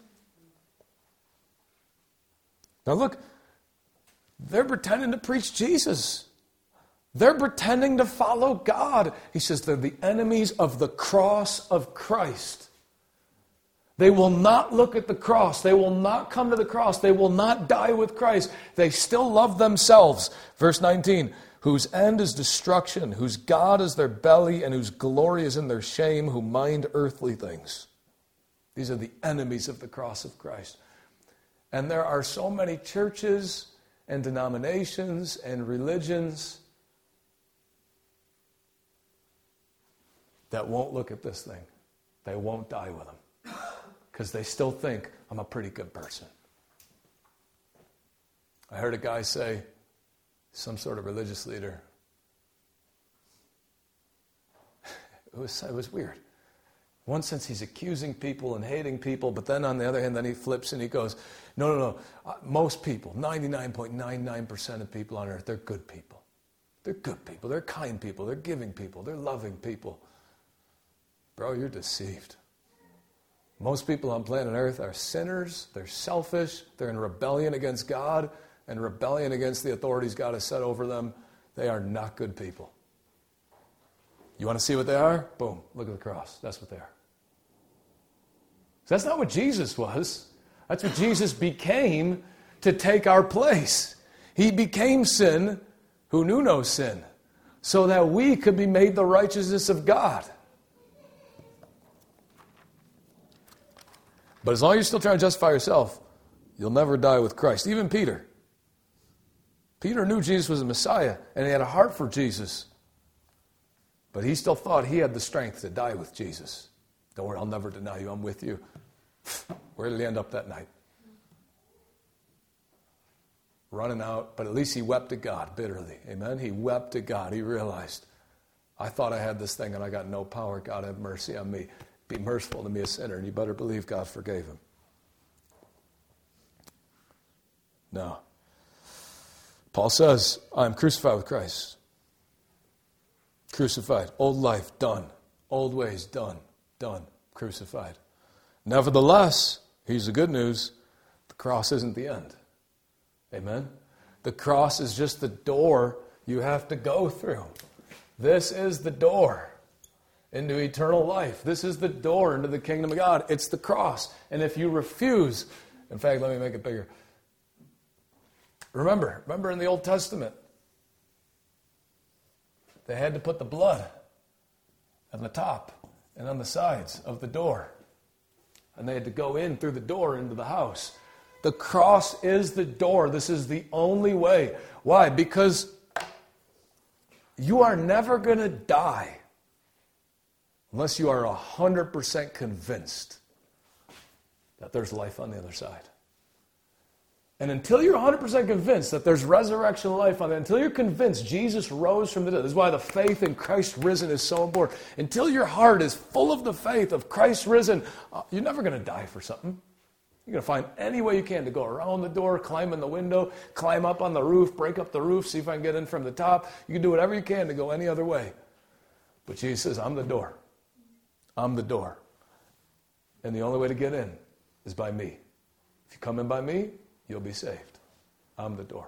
Now look, they're pretending to preach Jesus. They're pretending to follow God. He says they're the enemies of the cross of Christ. They will not look at the cross. They will not come to the cross. They will not die with Christ. They still love themselves. Verse 19, whose end is destruction, whose God is their belly, and whose glory is in their shame, who mind earthly things. These are the enemies of the cross of Christ. And there are so many churches and denominations and religions that won't look at this thing. They won't die with them. Because they still think, I'm a pretty good person. I heard a guy say, some sort of religious leader, it was weird. In one sense, he's accusing people and hating people, but then on the other hand, then he flips and he goes, no. Most people, 99.99% of people on earth, they're good people. They're good people. They're kind people. They're giving people. They're loving people. Bro, you're deceived. Most people on planet Earth are sinners, they're selfish, they're in rebellion against God and rebellion against the authorities God has set over them. They are not good people. You want to see what they are? Boom, look at the cross. That's what they are. So that's not what Jesus was. That's what Jesus became to take our place. He became sin who knew no sin, so that we could be made the righteousness of God. But as long as you're still trying to justify yourself, you'll never die with Christ. Even Peter. Peter knew Jesus was the Messiah, and he had a heart for Jesus. But he still thought he had the strength to die with Jesus. Don't worry, I'll never deny you. I'm with you. Where did he end up that night? Running out, but at least he wept to God bitterly. Amen? He wept to God. He realized, I thought I had this thing and I got no power. God, have mercy on me. Be merciful to me, a sinner. And you better believe God forgave him. No. Paul says, I am crucified with Christ. Crucified. Old life, done. Old ways, done. Crucified. Nevertheless, here's the good news, the cross isn't the end. Amen? The cross is just the door you have to go through. This is the door into eternal life. This is the door into the kingdom of God. It's the cross. And if you refuse, in fact, let me make it bigger. Remember in the Old Testament, they had to put the blood on the top and on the sides of the door. And they had to go in through the door into the house. The cross is the door. This is the only way. Why? Because you are never going to die unless you are 100% convinced that there's life on the other side. And until you're 100% convinced that there's resurrection life on it, until you're convinced Jesus rose from the dead, this is why the faith in Christ risen is so important. Until your heart is full of the faith of Christ risen, you're never going to die for something. You're going to find any way you can to go around the door, climb in the window, climb up on the roof, break up the roof, see if I can get in from the top. You can do whatever you can to go any other way. But Jesus says, I'm the door. I'm the door. And the only way to get in is by me. If you come in by me, you'll be saved. I'm the door.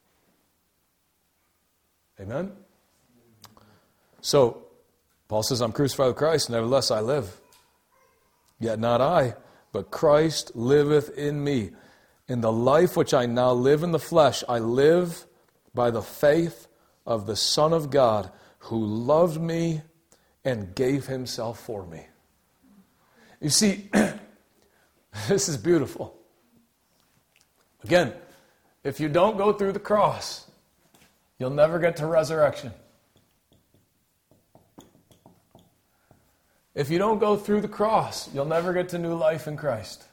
Amen? So, Paul says, I'm crucified with Christ, nevertheless I live. Yet not I, but Christ liveth in me. In the life which I now live in the flesh, I live by the faith of the Son of God, who loved me and gave himself for me. You see, this is beautiful. Again, if you don't go through the cross, you'll never get to resurrection. If you don't go through the cross, you'll never get to new life in Christ.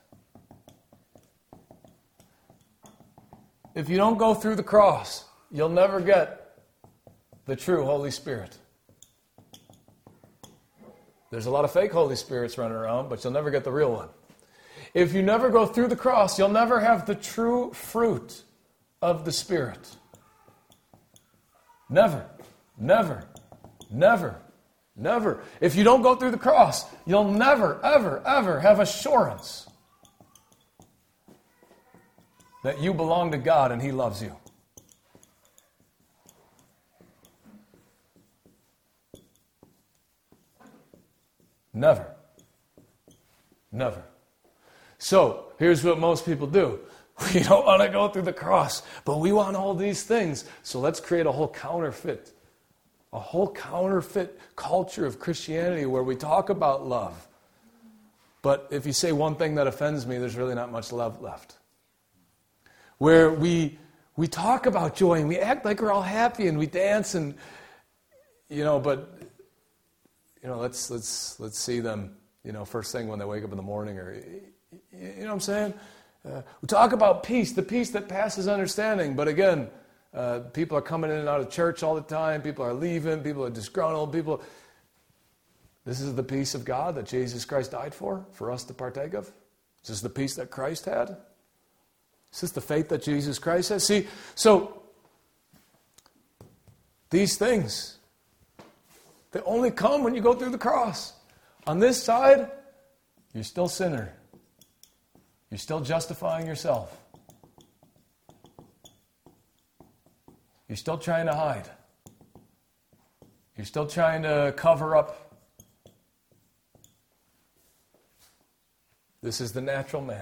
If you don't go through the cross, you'll never get the true Holy Spirit. There's a lot of fake Holy Spirits running around, but you'll never get the real one. If you never go through the cross, you'll never have the true fruit of the Spirit. Never, never, never, never. If you don't go through the cross, you'll never, ever, ever have assurance that you belong to God and He loves you. Never. Never. So, here's what most people do. We don't want to go through the cross, but we want all these things. So let's create a whole counterfeit culture of Christianity where we talk about love. But if you say one thing that offends me, there's really not much love left. Where we talk about joy and we act like we're all happy and we dance and, but, let's see them, first thing when they wake up in the morning or, you know what I'm saying? We talk about peace, the peace that passes understanding. But again, people are coming in and out of church all the time. People are leaving. People are disgruntled. This is the peace of God that Jesus Christ died for us to partake of. This is the peace that Christ had. This is the faith that Jesus Christ has. See, so these things, they only come when you go through the cross. On this side, you're still a sinner. You're still justifying yourself. You're still trying to hide. You're still trying to cover up. This is the natural man.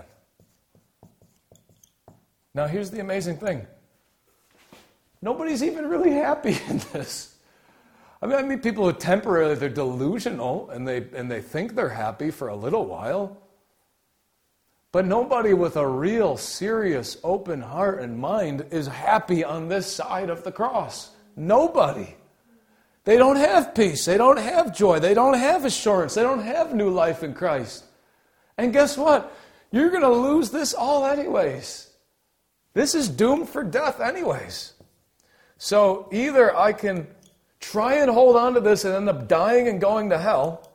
Now here's the amazing thing. Nobody's even really happy in this. I mean people who temporarily, they're delusional and they think they're happy for a little while. But nobody with a real, serious, open heart and mind is happy on this side of the cross. Nobody. They don't have peace. They don't have joy. They don't have assurance. They don't have new life in Christ. And guess what? You're going to lose this all anyways. This is doomed for death anyways. So either I can try and hold on to this and end up dying and going to hell,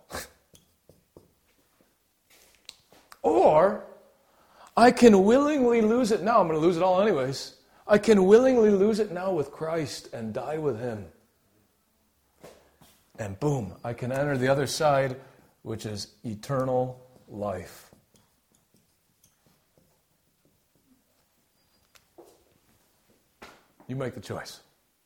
or I can willingly lose it now. I'm going to lose it all anyways. I can willingly lose it now with Christ and die with Him. And boom, I can enter the other side, which is eternal life. You make the choice.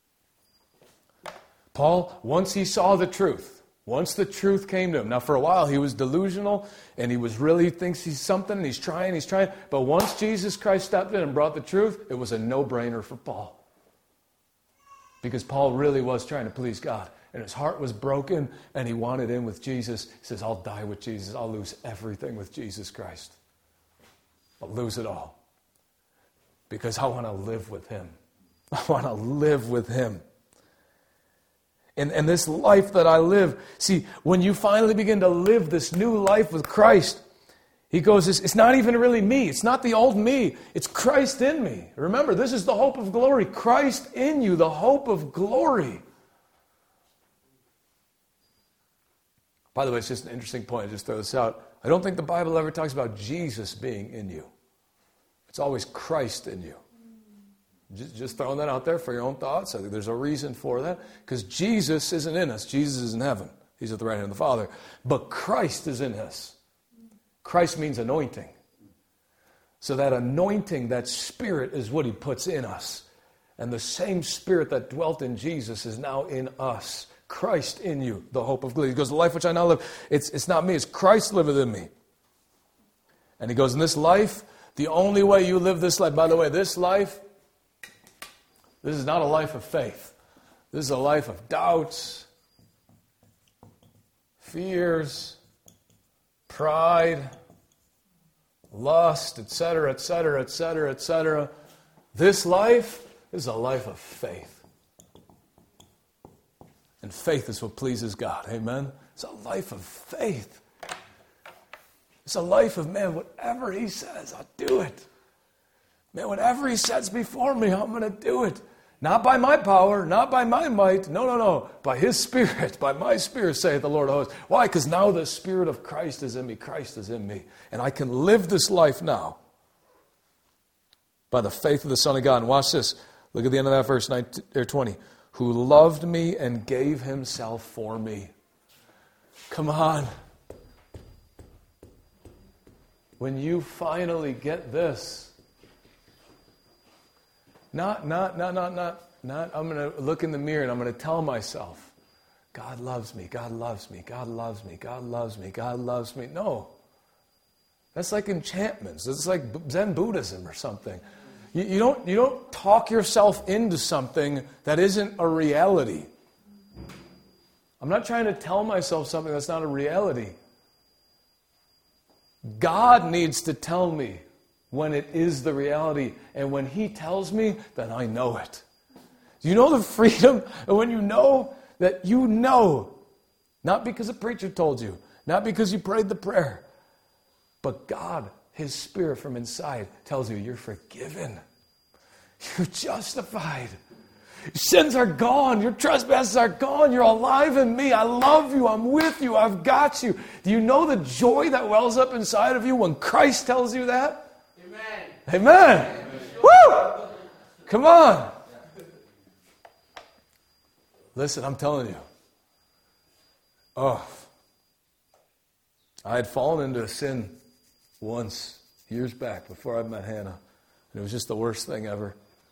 Paul, once he saw the truth, once the truth came to him. Now, for a while, he was delusional, and he thinks he's something, and he's trying. But once Jesus Christ stepped in and brought the truth, it was a no-brainer for Paul. Because Paul really was trying to please God. And his heart was broken, and he wanted in with Jesus. He says, I'll die with Jesus. I'll lose everything with Jesus Christ. I'll lose it all. Because I want to live with Him. I want to live with Him. And this life that I live, see, when you finally begin to live this new life with Christ, he goes, it's not even really me. It's not the old me. It's Christ in me. Remember, this is the hope of glory. Christ in you, the hope of glory. By the way, it's just an interesting point. I just throw this out. I don't think the Bible ever talks about Jesus being in you. It's always Christ in you. Just throwing that out there for your own thoughts. I think there's a reason for that. Because Jesus isn't in us. Jesus is in heaven. He's at the right hand of the Father. But Christ is in us. Christ means anointing. So that anointing, that Spirit is what He puts in us. And the same Spirit that dwelt in Jesus is now in us. Christ in you, the hope of glory. He goes, the life which I now live, it's not me, it's Christ liveth in me. And he goes, in this life, the only way you live this life, by the way, this life, this is not a life of faith. This is a life of doubts, fears, pride, lust, etc., etc., etc., etc. This life is a life of faith. And faith is what pleases God. Amen? It's a life of faith. It's a life of, man, whatever he says, I'll do it. Man, whatever he sets before me, I'm going to do it. Not by my power, not by my might. No. By his Spirit, by my Spirit, saith the Lord of hosts. Why? Because now the Spirit of Christ is in me. Christ is in me. And I can live this life now by the faith of the Son of God. And watch this. Look at the end of that verse 20. Who loved me and gave himself for me. Come on. When you finally get this, not, I'm going to look in the mirror and I'm going to tell myself, God loves me, God loves me, God loves me, God loves me, God loves me. No. That's like enchantments. It's like Zen Buddhism or something. You don't talk yourself into something that isn't a reality. I'm not trying to tell myself something that's not a reality. God needs to tell me when it is the reality. And when he tells me, then I know it. Do you know the freedom? And when you know that you know, not because a preacher told you, not because you prayed the prayer, but God, his Spirit from inside, tells you you're forgiven. You're justified. Your sins are gone. Your trespasses are gone. You're alive in me. I love you. I'm with you. I've got you. Do you know the joy that wells up inside of you when Christ tells you that? Amen. Amen. Woo! Come on. Listen, I'm telling you. Oh. I had fallen into a sin once, years back, before I met Hannah. And it was just the worst thing ever.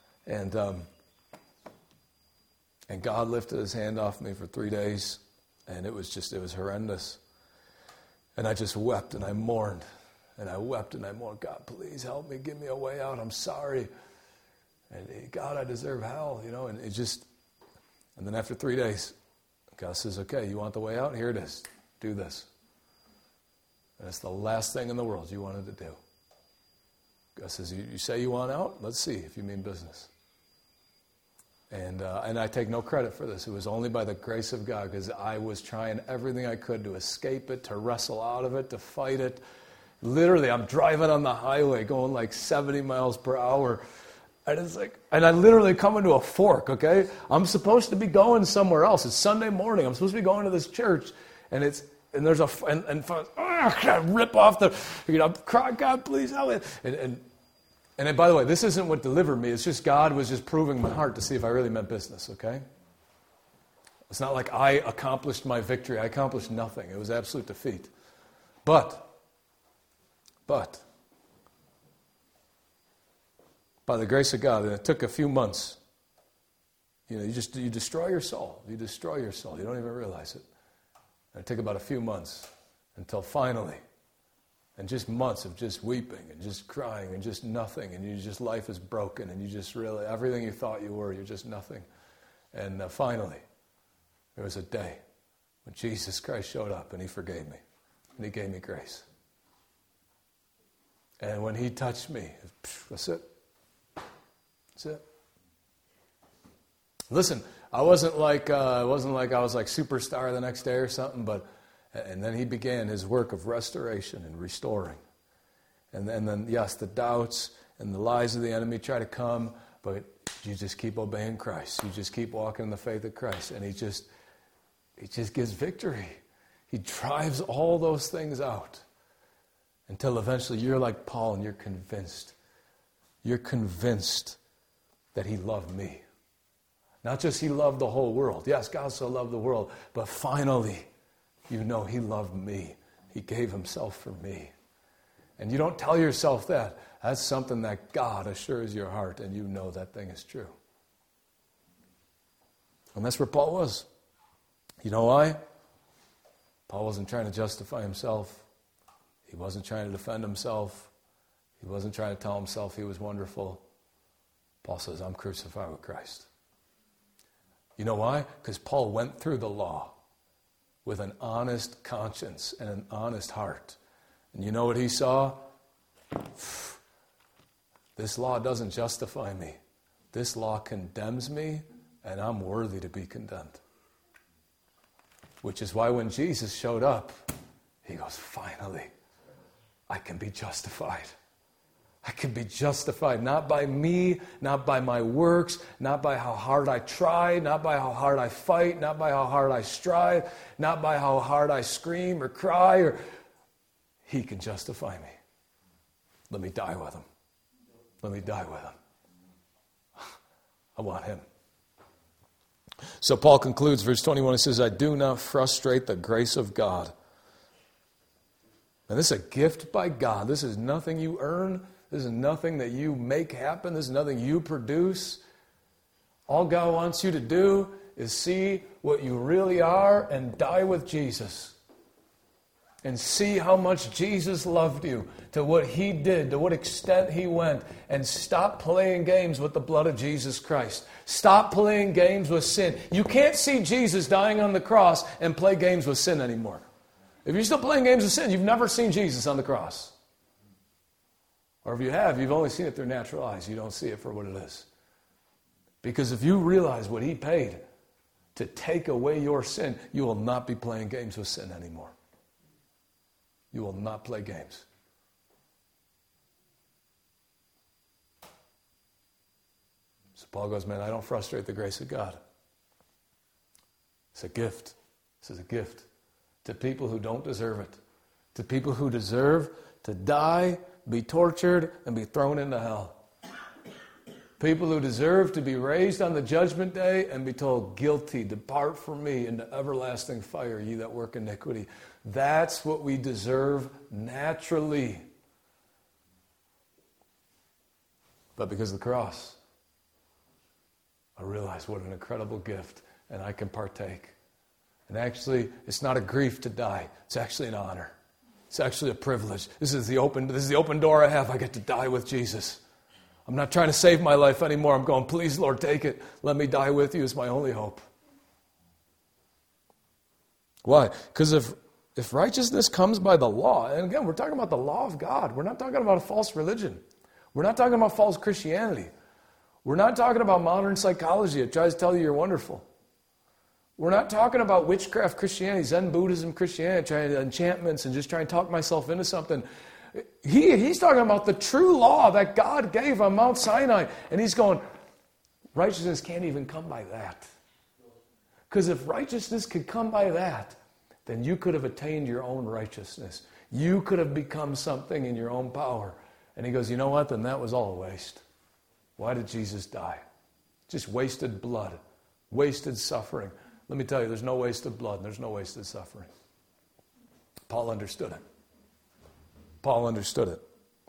And God lifted his hand off me for 3 days, and it was horrendous. And I just wept and I mourned, and I wept and I mourned. God, please help me, give me a way out. I'm sorry. And God, I deserve hell, and and then after 3 days, God says, okay, you want the way out? Here it is. Do this. And it's the last thing in the world you wanted to do. God says, you say you want out? Let's see if you mean business. And I take no credit for this. It was only by the grace of God, because I was trying everything I could to escape it, to wrestle out of it, to fight it. Literally, I'm driving on the highway going like 70 miles per hour. And I literally come into a fork, okay? I'm supposed to be going somewhere else. It's Sunday morning. I'm supposed to be going to this church. And there's I rip off cry, God, please help me. And by the way, this isn't what delivered me. It's just God was just proving my heart to see if I really meant business, okay? It's not like I accomplished my victory. I accomplished nothing. It was absolute defeat. But, by the grace of God, and it took a few months, you destroy your soul. You destroy your soul. You don't even realize it. And it took about a few months until finally, and just months of just weeping and just crying and just nothing, and life is broken, and you just really, everything you thought you were, you're just nothing. And finally, there was a day when Jesus Christ showed up and he forgave me, and he gave me grace. And when he touched me, that's it. That's it. Listen, I wasn't like I was like superstar the next day or something, and then he began his work of restoration and restoring. And then, yes, the doubts and the lies of the enemy try to come, but you just keep obeying Christ. You just keep walking in the faith of Christ, and he just gives victory. He drives all those things out until eventually you're like Paul and you're convinced. You're convinced that he loved me. Not just he loved the whole world. Yes, God so loved the world, but finally, he loved me. He gave himself for me. And you don't tell yourself that. That's something that God assures your heart, and you know that thing is true. And that's where Paul was. You know why? Paul wasn't trying to justify himself. He wasn't trying to defend himself. He wasn't trying to tell himself he was wonderful. Paul says, I'm crucified with Christ. You know why? Because Paul went through the law with an honest conscience and an honest heart. And you know what he saw? This law doesn't justify me. This law condemns me, and I'm worthy to be condemned. Which is why when Jesus showed up, he goes, finally, I can be justified. I can be justified not by me, not by my works, not by how hard I try, not by how hard I fight, not by how hard I strive, not by how hard I scream or cry. Or he can justify me. Let me die with him. Let me die with him. I want him. So Paul concludes verse 21. He says, I do not frustrate the grace of God. And this is a gift by God. This is nothing you earn. This is nothing that you make happen. This is nothing you produce. All God wants you to do is see what you really are and die with Jesus. And see how much Jesus loved you, to what he did, to what extent he went. And stop playing games with the blood of Jesus Christ. Stop playing games with sin. You can't see Jesus dying on the cross and play games with sin anymore. If you're still playing games with sin, you've never seen Jesus on the cross. Or if you have, you've only seen it through natural eyes. You don't see it for what it is. Because if you realize what he paid to take away your sin, you will not be playing games with sin anymore. You will not play games. So Paul goes, man, I don't frustrate the grace of God. It's a gift. This is a gift to people who don't deserve it. To people who deserve to die, be tortured, and be thrown into hell. People who deserve to be raised on the judgment day and be told, guilty, depart from me into everlasting fire, ye that work iniquity. That's what we deserve naturally. But because of the cross, I realize what an incredible gift, and I can partake. And actually, it's not a grief to die. It's actually an honor. It's actually a privilege. This is the open door I have. I get to die with Jesus. I'm not trying to save my life anymore. I'm going, please, Lord, take it. Let me die with you. It's my only hope. Why? Because if righteousness comes by the law, and again, we're talking about the law of God. We're not talking about a false religion. We're not talking about false Christianity. We're not talking about modern psychology that tries to tell you you're wonderful. We're not talking about witchcraft Christianity, Zen Buddhism Christianity, trying to enchantments and just trying to talk myself into something. He's talking about the true law that God gave on Mount Sinai. And he's going, righteousness can't even come by that. Because if righteousness could come by that, then you could have attained your own righteousness. You could have become something in your own power. And he goes, you know what? Then that was all a waste. Why did Jesus die? Just wasted blood, wasted suffering. Let me tell you, there's no wasted blood and there's no wasted suffering. Paul understood it. Paul understood it.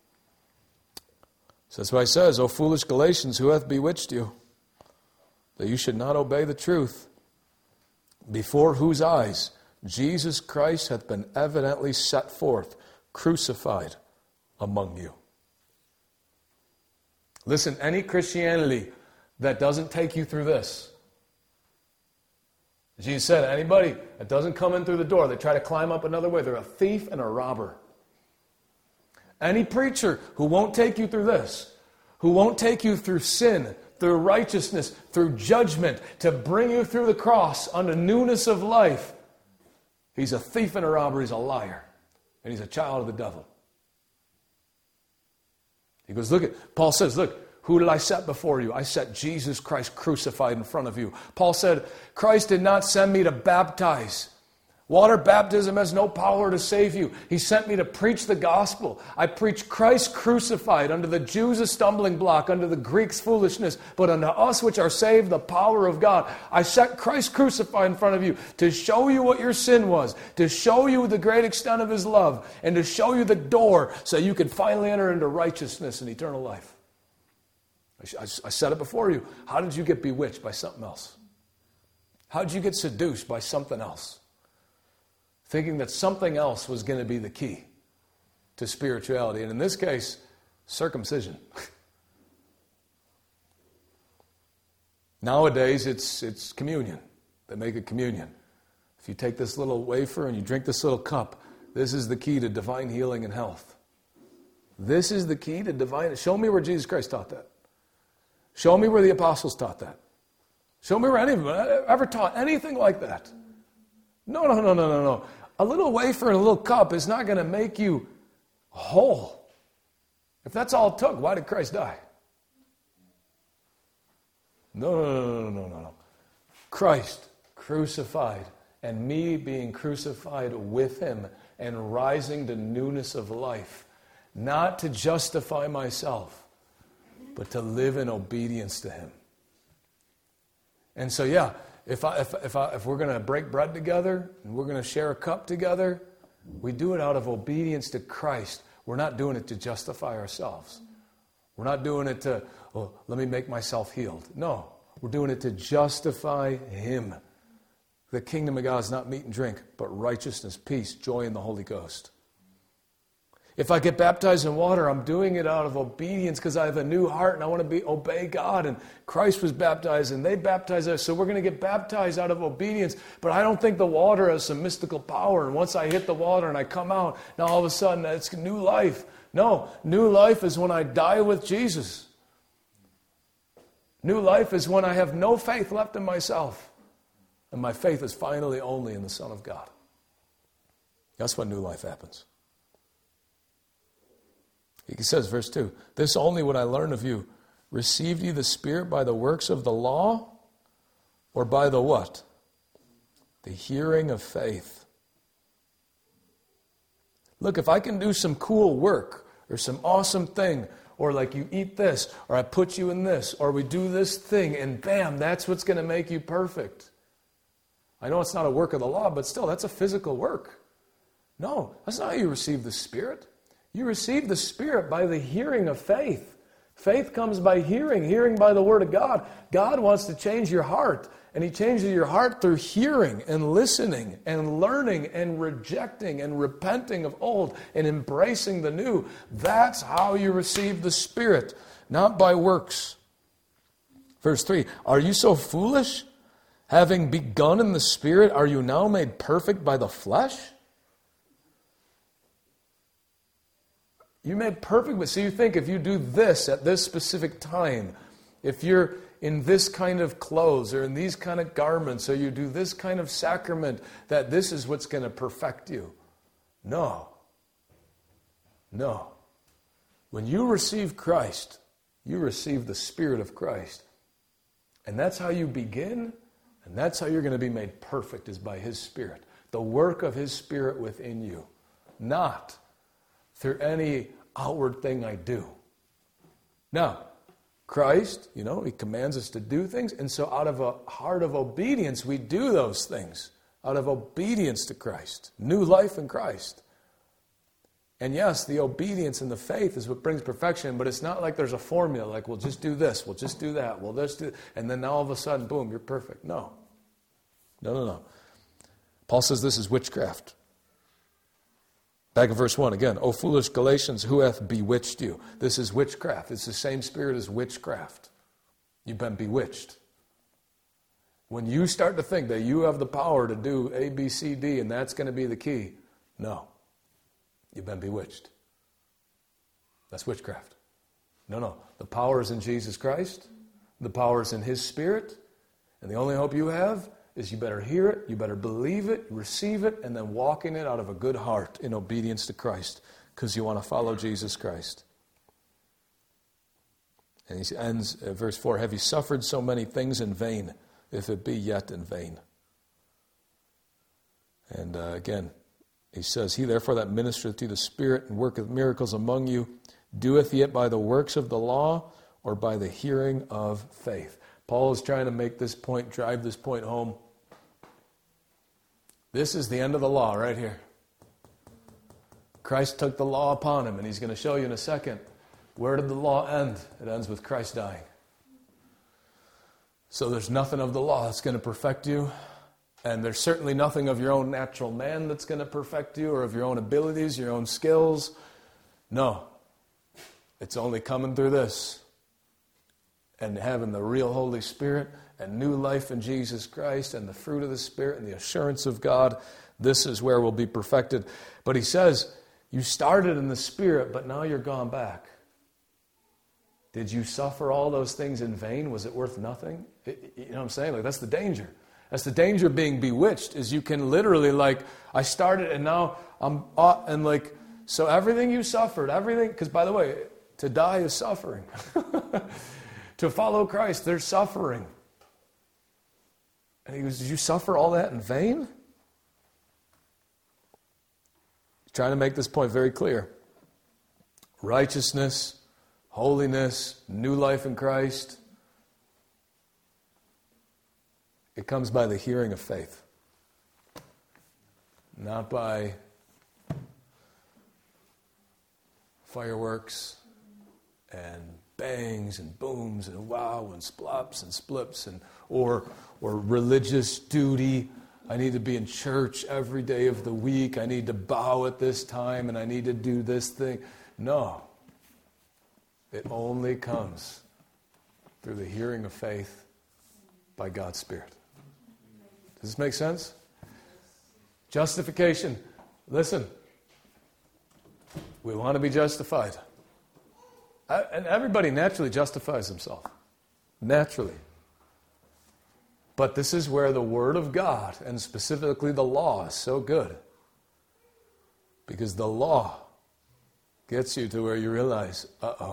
So that's why he says, O foolish Galatians, who hath bewitched you, that you should not obey the truth, before whose eyes Jesus Christ hath been evidently set forth, crucified among you. Listen, any Christianity that doesn't take you through this, Jesus said, anybody that doesn't come in through the door, they try to climb up another way, they're a thief and a robber. Any preacher who won't take you through this, who won't take you through sin, through righteousness, through judgment, to bring you through the cross unto newness of life, he's a thief and a robber, he's a liar, and he's a child of the devil. He goes, Paul says, look, who did I set before you? I set Jesus Christ crucified in front of you. Paul said, Christ did not send me to baptize. Water baptism has no power to save you. He sent me to preach the gospel. I preach Christ crucified, unto the Jews a stumbling block, unto the Greeks foolishness, but unto us which are saved the power of God. I set Christ crucified in front of you to show you what your sin was, to show you the great extent of his love, and to show you the door so you can finally enter into righteousness and eternal life. I set it before you. How did you get bewitched? By something else. How did you get seduced? By something else. Thinking that something else was going to be the key. to spirituality. And in this case, circumcision. Nowadays, it's communion. They make a communion. If you take this little wafer and you drink this little cup, this is the key to divine healing and health. This is the key to divine... Show me where Jesus Christ taught that. Show me where the apostles taught that. Show me where any of them ever taught anything like that. No. A little wafer and a little cup is not going to make you whole. If that's all it took, why did Christ die? No. Christ crucified, and me being crucified with him and rising to newness of life, not to justify myself, but to live in obedience to him. And so, yeah, if we're going to break bread together and we're going to share a cup together, we do it out of obedience to Christ. We're not doing it to justify ourselves. We're not doing it to, let me make myself healed. No, we're doing it to justify him. The kingdom of God is not meat and drink, but righteousness, peace, joy in the Holy Ghost. If I get baptized in water, I'm doing it out of obedience because I have a new heart and I want to obey God. And Christ was baptized and they baptized us, so we're going to get baptized out of obedience. But I don't think the water has some mystical power. And once I hit the water and I come out, now all of a sudden it's new life. No, new life is when I die with Jesus. New life is when I have no faith left in myself. And my faith is finally only in the Son of God. That's when new life happens. He says, verse 2, this only would I learn of you. Received ye the Spirit by the works of the law, or by the what? The hearing of faith. Look, if I can do some cool work, or some awesome thing, or like you eat this, or I put you in this, or we do this thing, and bam, that's what's going to make you perfect. I know it's not a work of the law, but still, that's a physical work. No, that's not how you receive the Spirit. You receive the Spirit by the hearing of faith. Faith comes by hearing by the Word of God. God wants to change your heart, and He changes your heart through hearing and listening and learning and rejecting and repenting of old and embracing the new. That's how you receive the Spirit, not by works. Verse 3, are you so foolish? Having begun in the Spirit, are you now made perfect by the flesh? You made perfect, but so you think if you do this at this specific time, if you're in this kind of clothes or in these kind of garments, or you do this kind of sacrament, that this is what's going to perfect you. No. When you receive Christ, you receive the Spirit of Christ. And that's how you begin, and that's how you're going to be made perfect, is by His Spirit. The work of His Spirit within you. Not through any outward thing I do. Now, Christ, He commands us to do things, and so out of a heart of obedience, we do those things. Out of obedience to Christ. New life in Christ. And yes, the obedience and the faith is what brings perfection, but it's not like there's a formula, like we'll just do this, we'll just do that, we'll just do, and then now all of a sudden, boom, you're perfect. No. Paul says this is witchcraft. Back in verse 1 again. O foolish Galatians, who hath bewitched you? This is witchcraft. It's the same spirit as witchcraft. You've been bewitched. When you start to think that you have the power to do A, B, C, D, and that's going to be the key, no. You've been bewitched. That's witchcraft. No. The power is in Jesus Christ. The power is in His Spirit. And the only hope you have is you better hear it, you better believe it, receive it, and then walk in it out of a good heart in obedience to Christ, because you want to follow Jesus Christ. And he ends at verse 4, have you suffered so many things in vain, if it be yet in vain? And again, he says, he therefore that ministereth to the Spirit and worketh miracles among you, doeth he it by the works of the law or by the hearing of faith? Paul is trying to make this point, drive this point home. This is the end of the law right here. Christ took the law upon Him, and He's going to show you in a second. Where did the law end? It ends with Christ dying. So there's nothing of the law that's going to perfect you, and there's certainly nothing of your own natural man that's going to perfect you, or of your own abilities, your own skills. No. It's only coming through this and having the real Holy Spirit and new life in Jesus Christ and the fruit of the Spirit and the assurance of God. This is where we'll be perfected. But he says, you started in the Spirit, but now you're gone back. Did you suffer all those things in vain? Was it worth nothing? You know what I'm saying? Like, that's the danger. That's the danger of being bewitched, is you can literally, like, I started and now I'm, and like, so everything you suffered, everything, because by the way, to die is suffering. To follow Christ, there's suffering. And he goes, did you suffer all that in vain? He's trying to make this point very clear. Righteousness, holiness, new life in Christ, it comes by the hearing of faith. Not by fireworks and bangs and booms and wow and splops and splips and or religious duty. I need to be in church every day of the week. I need to bow at this time and I need to do this thing. No. It only comes through the hearing of faith by God's Spirit. Does this make sense? Justification. Listen. We want to be justified. And everybody naturally justifies himself. Naturally. But this is where the Word of God, and specifically the law, is so good. Because the law gets you to where you realize,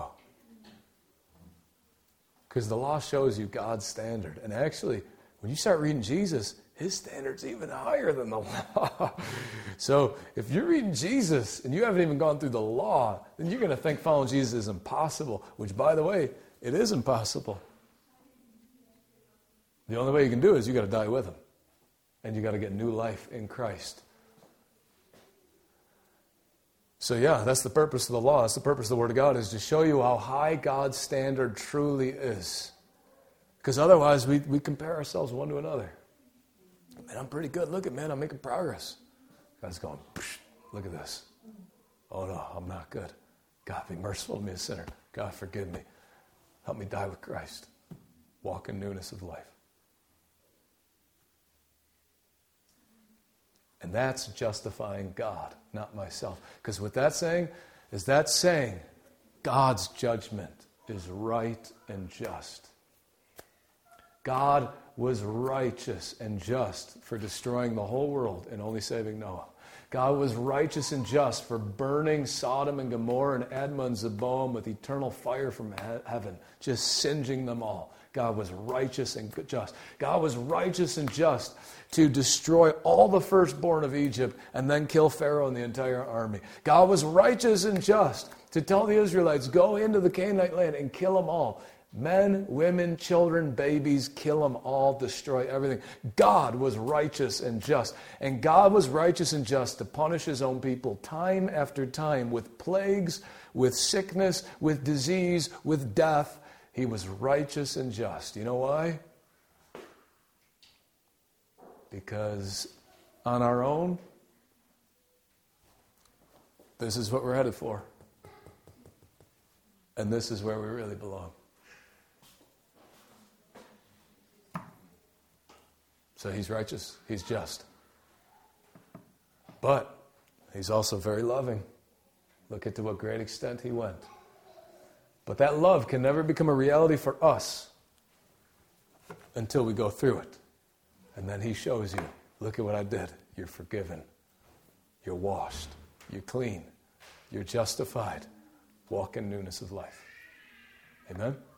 because the law shows you God's standard. And actually, when you start reading Jesus, his standard's even higher than the law. So if you're reading Jesus and you haven't even gone through the law, then you're going to think following Jesus is impossible, which, by the way, it is impossible. The only way you can do it is you got to die with him. And you got to get new life in Christ. So yeah, that's the purpose of the law. That's the purpose of the Word of God, is to show you how high God's standard truly is. Because otherwise we compare ourselves one to another. Man, I'm pretty good. Look at, man, I'm making progress. God's going, look at this. Oh no, I'm not good. God, be merciful to me, a sinner. God, forgive me. Help me die with Christ. Walk in newness of life. And that's justifying God, not myself. Because what that's saying is God's judgment is right and just. God was righteous and just for destroying the whole world and only saving Noah. God was righteous and just for burning Sodom and Gomorrah and Admah and Zeboam with eternal fire from heaven, just singeing them all. God was righteous and just. God was righteous and just to destroy all the firstborn of Egypt and then kill Pharaoh and the entire army. God was righteous and just to tell the Israelites, go into the Canaanite land and kill them all. Men, women, children, babies, kill them all, destroy everything. God was righteous and just. And God was righteous and just to punish his own people time after time with plagues, with sickness, with disease, with death. He was righteous and just. You know why? Because on our own, this is what we're headed for. And this is where we really belong. So he's righteous, he's just. But he's also very loving. Look at to what great extent he went. But that love can never become a reality for us until we go through it. And then he shows you, look at what I did. You're forgiven. You're washed. You're clean. You're justified. Walk in newness of life. Amen?